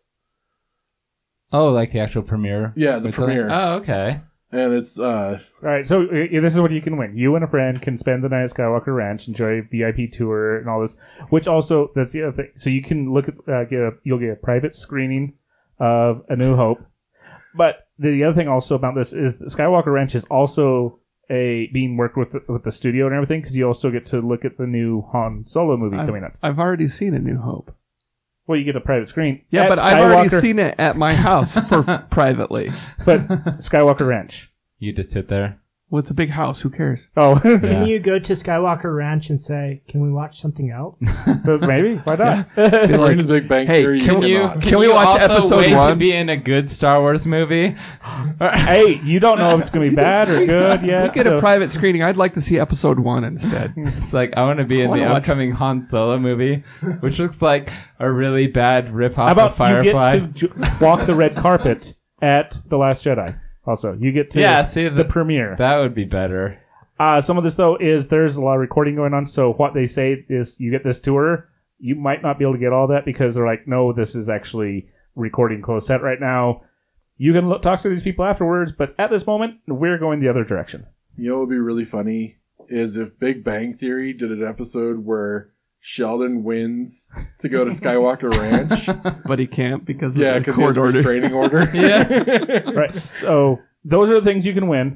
Oh, like the actual premiere? Yeah, the With something? premiere. Oh, okay. And it's Right, so this is what you can win. You and a friend can spend the night at Skywalker Ranch, enjoy a VIP tour and all this. Which also, that's the other thing. So you can look at you'll get a private screening of A New Hope. But the other thing also about this is that Skywalker Ranch is also being worked with the studio and everything, because you also get to look at the new Han Solo movie coming up. I've already seen A New Hope. Well, you get a private screen. Yeah, at but I've already seen it at my house for privately. But Skywalker Ranch. You just sit there. Well, it's a big house. Who cares? Oh, Can you go to Skywalker Ranch and say, "Can we watch something else?" maybe. Why not? Be like, like, the Big Bang hey, Theory. can we you watch also episode wait 1? to be in a good Star Wars movie? Hey, you don't know if it's going to be bad or good yet. We get a private screening. I'd like to see episode 1 instead. It's like, I want to be in the upcoming Han Solo movie, which looks like a really bad How ripoff about of Firefly. you get to walk the red carpet at The Last Jedi? Also, you get to see the premiere. That would be better. Some of this, though, is there's a lot of recording going on. So what they say is you get this tour. You might not be able to get all that because they're like, no, this is actually recording closed set right now. You can talk to these people afterwards, but at this moment, we're going the other direction. You know what would be really funny is if Big Bang Theory did an episode where Sheldon wins to go to Skywalker Ranch. But he can't because of Yeah, the because he court has a order. restraining order. Yeah. Right. So those are the things you can win.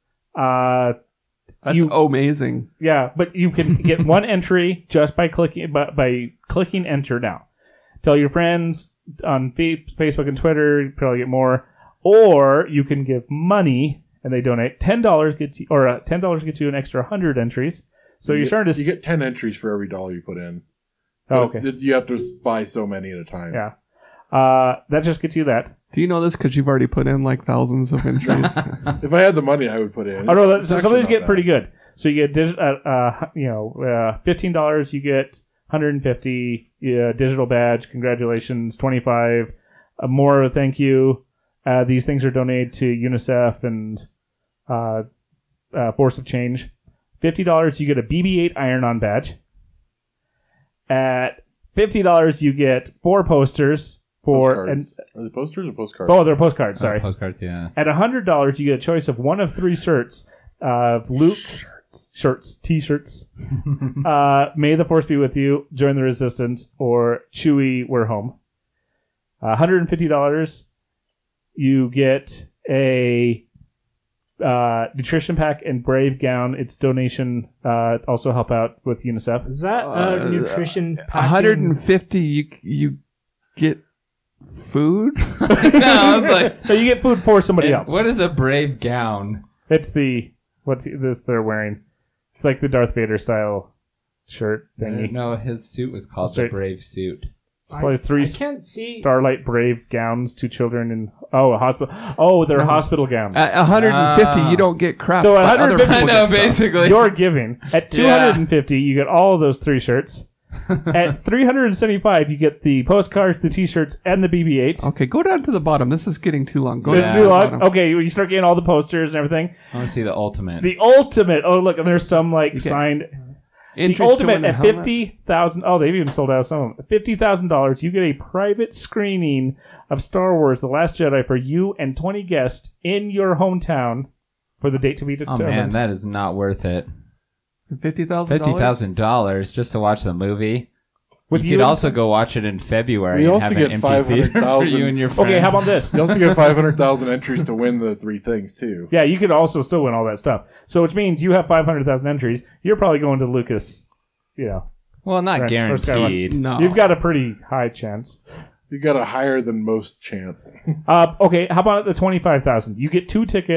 That's amazing. Yeah, but you can get one entry just by clicking enter now. Tell your friends on Facebook and Twitter. You probably get more, or you can give money and they donate. $10 gets you, or $10 gets you an extra 100 entries. So you're starting to you get 10 entries for every dollar you put in. Oh, okay. You have to buy so many at a time. Yeah. That just gets you that. Do you know this because you've already put in like thousands of entries? If I had the money, I would put in. Oh no, It's some of actually these not get bad. pretty good. So you get $15, you get 150 digital badge. Congratulations, 25. More thank you. These things are donated to UNICEF and Force of Change. $50, you get a BB-8 iron-on badge. At $50, you get 4 posters for Postcards. Are they posters or postcards? oh, they're postcards. Sorry. Postcards, yeah. At $100, you get a choice of one of 3 shirts of Luke T-shirts. May the Force be with you. Join the Resistance, or Chewie, we're home. $150, you get a nutrition pack and Brave gown. It's donation. Also help out with UNICEF. Is that a nutrition pack? 150. You get food. No, I was like, So you get food for somebody else. what is a brave gown? It's what's this they're wearing? It's like the Darth Vader style shirt thingy. No, his suit was called the Straight- Brave Suit. Supplies 3 I can't see. Starlight Brave gowns, 2 children in a hospital. Oh, they're hospital gowns. At 150, Ah. you don't get crap. So at but other 150 I people know, get stuff. basically. You're giving. At 250, you get all of those 3 shirts. At 375, you get the postcards, the T-shirts, and the BB-8. Okay, go down to the bottom. This is getting too long. Go It's down too to the long? bottom. Okay, you start getting all the posters and everything. I want to see the ultimate. The ultimate. Oh, look, and there's some like get signed. Entries The to ultimate win a at helmet. $50,000. Oh, they've even sold out some of them. $50,000, you get a private screening of Star Wars: The Last Jedi for you and 20 guests in your hometown for the date to be Oh determined. man, that is not worth it. $50,000. $50,000 just to watch the movie. With You could also go watch it in February We and also have get an empty theater for 500,000. you and your friends. Okay, how about this? You also get 500,000 entries to win the 3 things, too. Yeah, you could also still win all that stuff. So, which means you have 500,000 entries. You're probably going to Lucas, Well, not Right, first guy guaranteed. No. You've got a pretty high chance. You got a higher than most chance. Okay, how about the 25,000? You get 2 tickets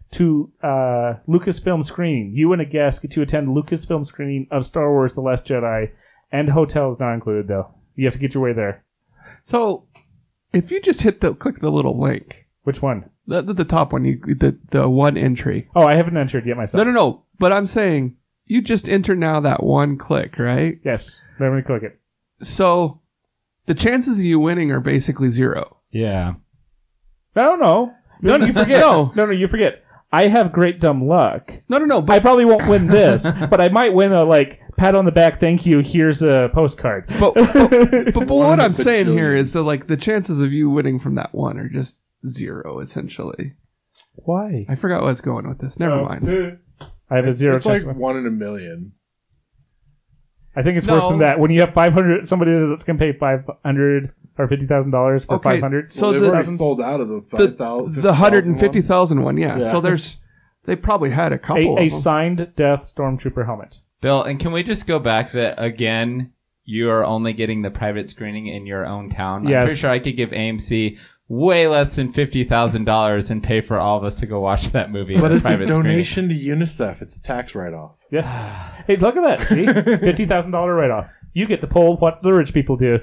to Lucasfilm screening. You and a guest get to attend Lucasfilm screening of Star Wars: The Last Jedi, and hotel is not included though. You have to get your way there. So, if you just click the little link, Which one? the top one, the one entry. Oh, I haven't entered yet myself. No. But I'm saying you just enter now that one click, right? Yes. Let me click it. So, the chances of you winning are basically zero. Yeah. I don't know. No, you forget. No. You forget. I have great dumb luck. No. I But probably won't win this, but I might win a pat on the back, thank you, here's a postcard. but what I'm saying here is that the chances of you winning from that one are just zero, essentially. Why? I forgot where I was going with this. Never mind. I have a zero It's chance. like 1 in a million. I think it's No. worse than that. When you have 500, somebody that's going to pay $500 or $50,000 for Okay, 500. so They've the- already sold out of the The 50,000 150,000 one, yeah. Yeah. So they probably had a couple a of them. signed Death Stormtrooper helmet. Bill, and can we just go back that again? You are only getting the private screening in your own town. Yes. I'm pretty sure I could give AMC way less than $50,000 and pay for all of us to go watch that movie. But in it's a private donation to UNICEF. It's a tax write-off. Yeah. Hey, look at that. See? $50,000 write-off. You get to pull what the rich people do.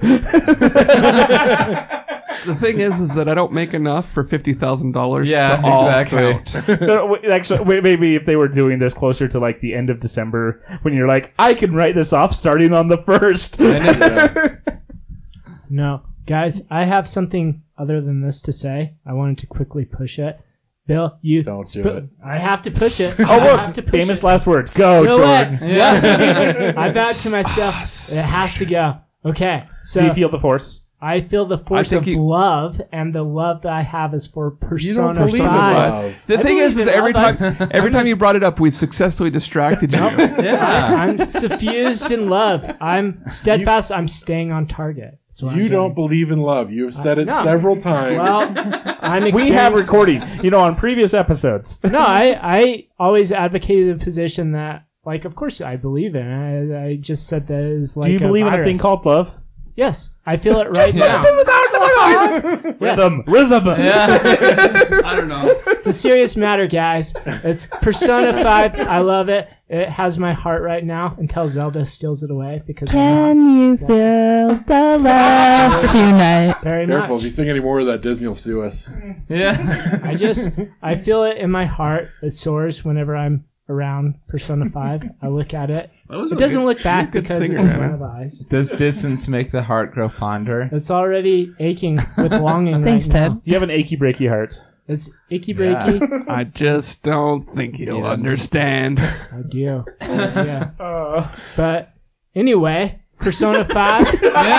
The thing is that I don't make enough for $50,000 Yeah, to all exactly. count. No, actually, maybe if they were doing this closer to the end of December, when you're like, I can write this off starting on the 1st. No, guys, I have something other than this to say. I wanted to quickly push it. Bill, you Don't do it. I have to push it. Oh, I have to look, push famous it. last words. Go, You know what? Jordan. I vowed to myself, it has to go. Okay, so Do you feel the force? I feel the force think of you- love, and the love that I have is for You don't Persona believe in 5. love. The I thing is believe in every love. every time you brought it up, we successfully distracted you. Yeah. I'm suffused in love. I'm steadfast. I'm staying on target. That's what I'm You don't doing. believe in love. You've said it no. several times. Well, I'm We have experienced- recording, on previous episodes. No, I always advocated the position that, of course I believe in it. I just said that is Do you believe in a thing called love? Yes, I feel it right now. Yes. Rhythm. I don't know. It's a serious matter, guys. It's Persona 5. I love it. It has my heart right now until Zelda steals it away because Can you feel the love tonight? very Careful, much. if you sing any more of that, Disney will sue us. Yeah. I feel it in my heart. It soars whenever I'm around Persona 5. I look at it. It doesn't look back good because singer, it doesn't man. have eyes. Does distance make the heart grow fonder? It's already aching with longing Thanks, right Ted. now. You have an achy breaky heart. It's icky breaky. I just don't think you'll understand. I do. Yeah. But anyway, Persona 5.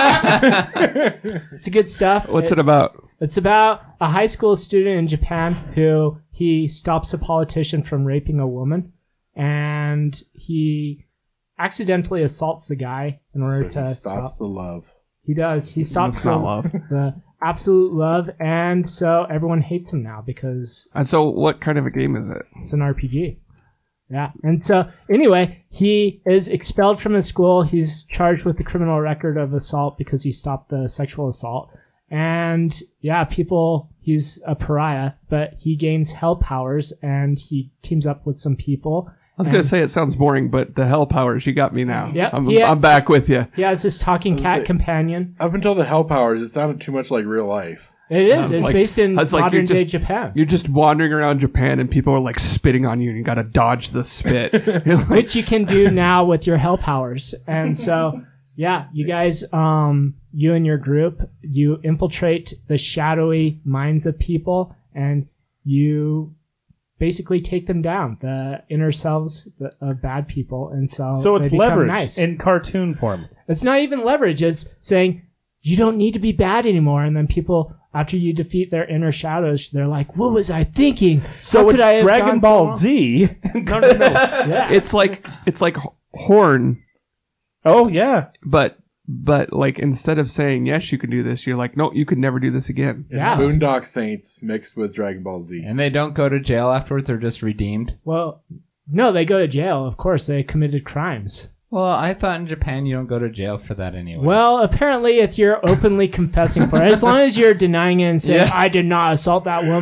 It's good stuff. What's it about? It's about a high school student in Japan who he stops a politician from raping a woman, and he accidentally assaults the guy in order So he to stops the love. He does. He stops It's not love. the absolute love, and so everyone hates him now because And so, what kind of a game is it? it's an RPG. Yeah. And so, anyway, he is expelled from the school. He's charged with a criminal record of assault because he stopped the sexual assault. And, yeah, he's a pariah, but he gains hell powers, and he teams up with some people. I was gonna say it sounds boring, but the hell powers, you got me now. Yep, I'm, yeah. I'm back with you. He has this talking cat say- companion. Up until the hell powers, it sounded too much like real life. It is. It's like- based in it's like modern you're day just- Japan. You're just wandering around Japan and people are spitting on you and you gotta dodge the spit. You're like, Which you can do now with your hell powers. And so, yeah, you guys, you and your group, you infiltrate the shadowy minds of people and you basically take them down, the inner selves of bad people. And so So they it's become leverage nice. in cartoon form. It's not even leverage. It's saying you don't need to be bad anymore. And then people, after you defeat their inner shadows, they're like, what was I thinking? So How could I it's have Dragon gone so Ball wrong?" Z. No. Yeah. it's like Horn, Oh, yeah. but instead of saying yes, you can do this, you're like, no, you could never do this again. It's Yeah. Boondock Saints mixed with Dragon Ball Z. And they don't go to jail afterwards, they're just redeemed. Well, no, they go to jail. Of course, they committed crimes. Well, I thought in Japan you don't go to jail for that anyway. Well, apparently, if you're openly confessing for it, as long as you're denying it and saying, Yeah. I did not assault that woman,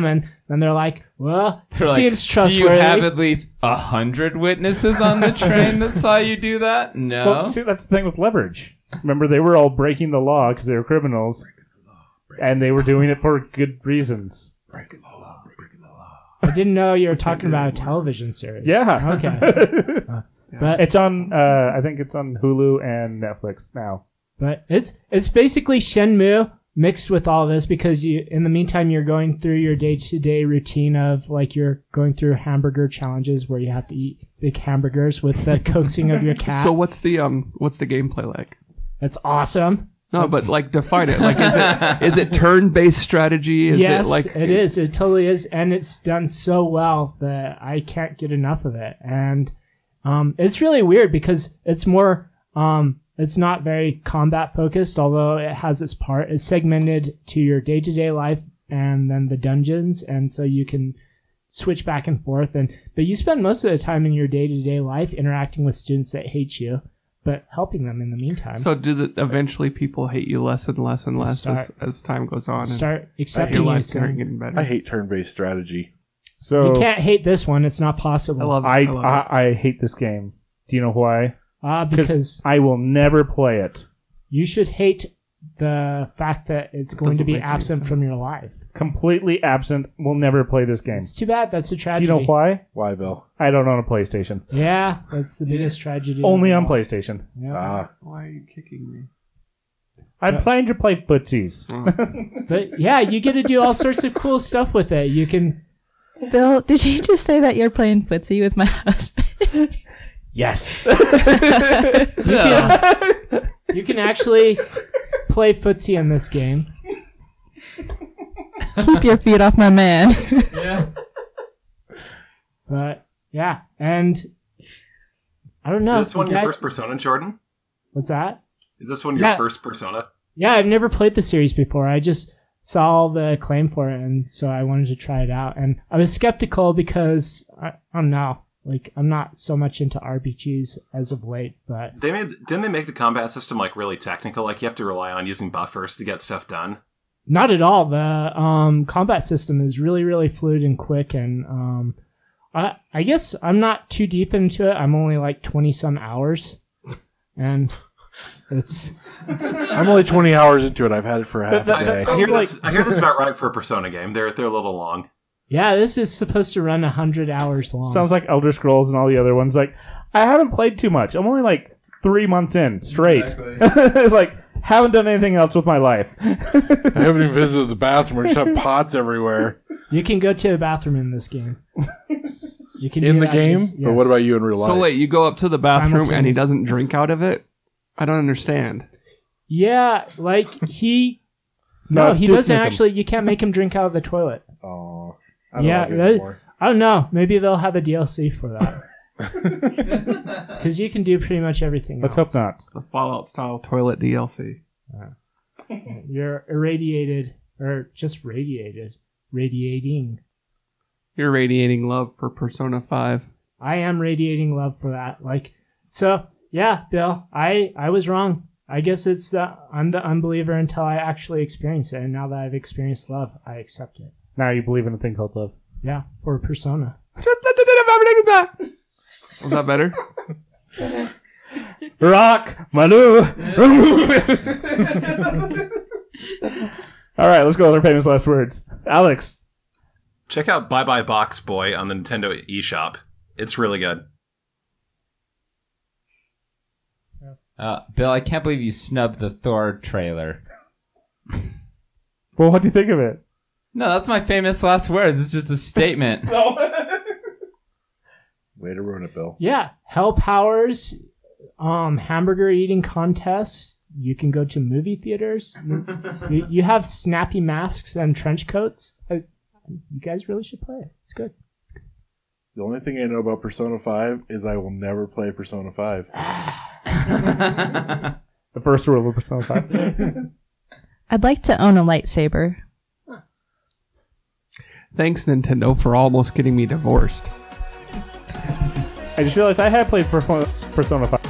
And they're like, well, They're like, seems do trustworthy. you have at least 100 witnesses on the train that saw you do that? No. Well, see, that's the thing with leverage. Remember, they were all breaking the law because they were criminals, and they were doing it for good reasons. I didn't know you were talking about a television series. Yeah. Okay. But It's on. I think it's on Hulu and Netflix now. But it's basically Shenmue mixed with all this because in the meantime you're going through your day-to-day routine of like you're going through hamburger challenges where you have to eat big hamburgers with the coaxing of your cat. So what's the gameplay like? That's awesome. No, but like define it. Like is it turn-based strategy? Yes, it like it is. It totally is, and it's done so well that I can't get enough of it. And it's really weird because it's more it's not very combat focused, although it has its part. It's segmented to your day-to-day life and then the dungeons, and so you can switch back and forth. But you spend most of the time in your day-to-day life interacting with students that hate you, but helping them in the meantime. So eventually people hate you less and less and less as time goes on? Start your accepting life you. getting better. I hate turn-based strategy. So You can't hate this one. It's not possible. I love it. I hate this game. Do you know why? Because I will never play it. you should hate the fact that it's going to doesn't be make any absent from sense. your life. Completely absent. Will never play this game. It's too bad. That's a Do tragedy. you know why? Why, Bill? I don't own a PlayStation. Yeah, that's the biggest tragedy. Only of on all. PlayStation. Yeah. Why are you kicking me? I'm planning to play footsies. But yeah, you get to do all sorts of cool stuff with it. You can. Bill, did you just say that you're playing footsie with my husband? Yes. You can actually play footsie in this game. Keep your feet off my man. Yeah. But yeah, and I don't know. Is this one you your guys- first Persona, Jordan? What's that? Is this one your first Persona? Yeah, I've never played the series before. I just saw all the acclaim for it, and so I wanted to try it out. And I was skeptical because I don't know, like I'm not so much into RPGs as of late. But Didn't they make the combat system like really technical? Like you have to rely on using buffers to get stuff done. not at all. The combat system is really, really fluid and quick, and I guess I'm not too deep into it. I'm only like 20 some hours, and it's I'm only 20 hours into it. I've had it for half a day. I hear that's about right for a Persona game. They're a little long. yeah. This is supposed to run 100 hours long. Sounds like Elder Scrolls and all the other ones. Like, I haven't played too much. I'm only like 3 months in straight. Like, haven't done anything else with my life. I haven't even visited the bathroom. We just have pots everywhere. You can go to the bathroom in this game. You can In do the that game? just- But yes. what about you in real life? So wait, you go up to the bathroom and he Simultaneous. doesn't drink out of it? I don't understand. Yeah, like he. No, No, it's he Duke doesn't Nukem. actually. You can't make him drink out of the toilet. Oh, I don't Yeah, like it that- anymore. I don't know. Maybe they'll have a DLC for that. Because you can do pretty much everything. Let's else. hope not. The Fallout style toilet DLC. You're irradiated, or just radiating. You're radiating love for Persona 5. I am radiating love for that. Like, so yeah, Bill, I was wrong. I guess I'm the unbeliever until I actually experience it, and now that I've experienced love, I accept it. Now you believe in a thing called love. Yeah, for Persona. Was that better? Rock, Manu. All right, let's go with our famous last words. Alex. Check out Bye Bye Box Boy on the Nintendo eShop. It's really good. Bill, I can't believe you snubbed the Thor trailer. Well, what do you think of it? No, that's my famous last words. It's just a statement. Way to ruin it, Bill. Yeah, Hell Powers, hamburger eating contests. You can go to movie theaters. You have snappy masks and trench coats. You guys really should play it. It's good. The only thing I know about Persona 5 is I will never play Persona 5. The first rule of Persona 5. I'd like to own a lightsaber. Thanks, Nintendo, for almost getting me divorced. I just realized I had played Persona 5.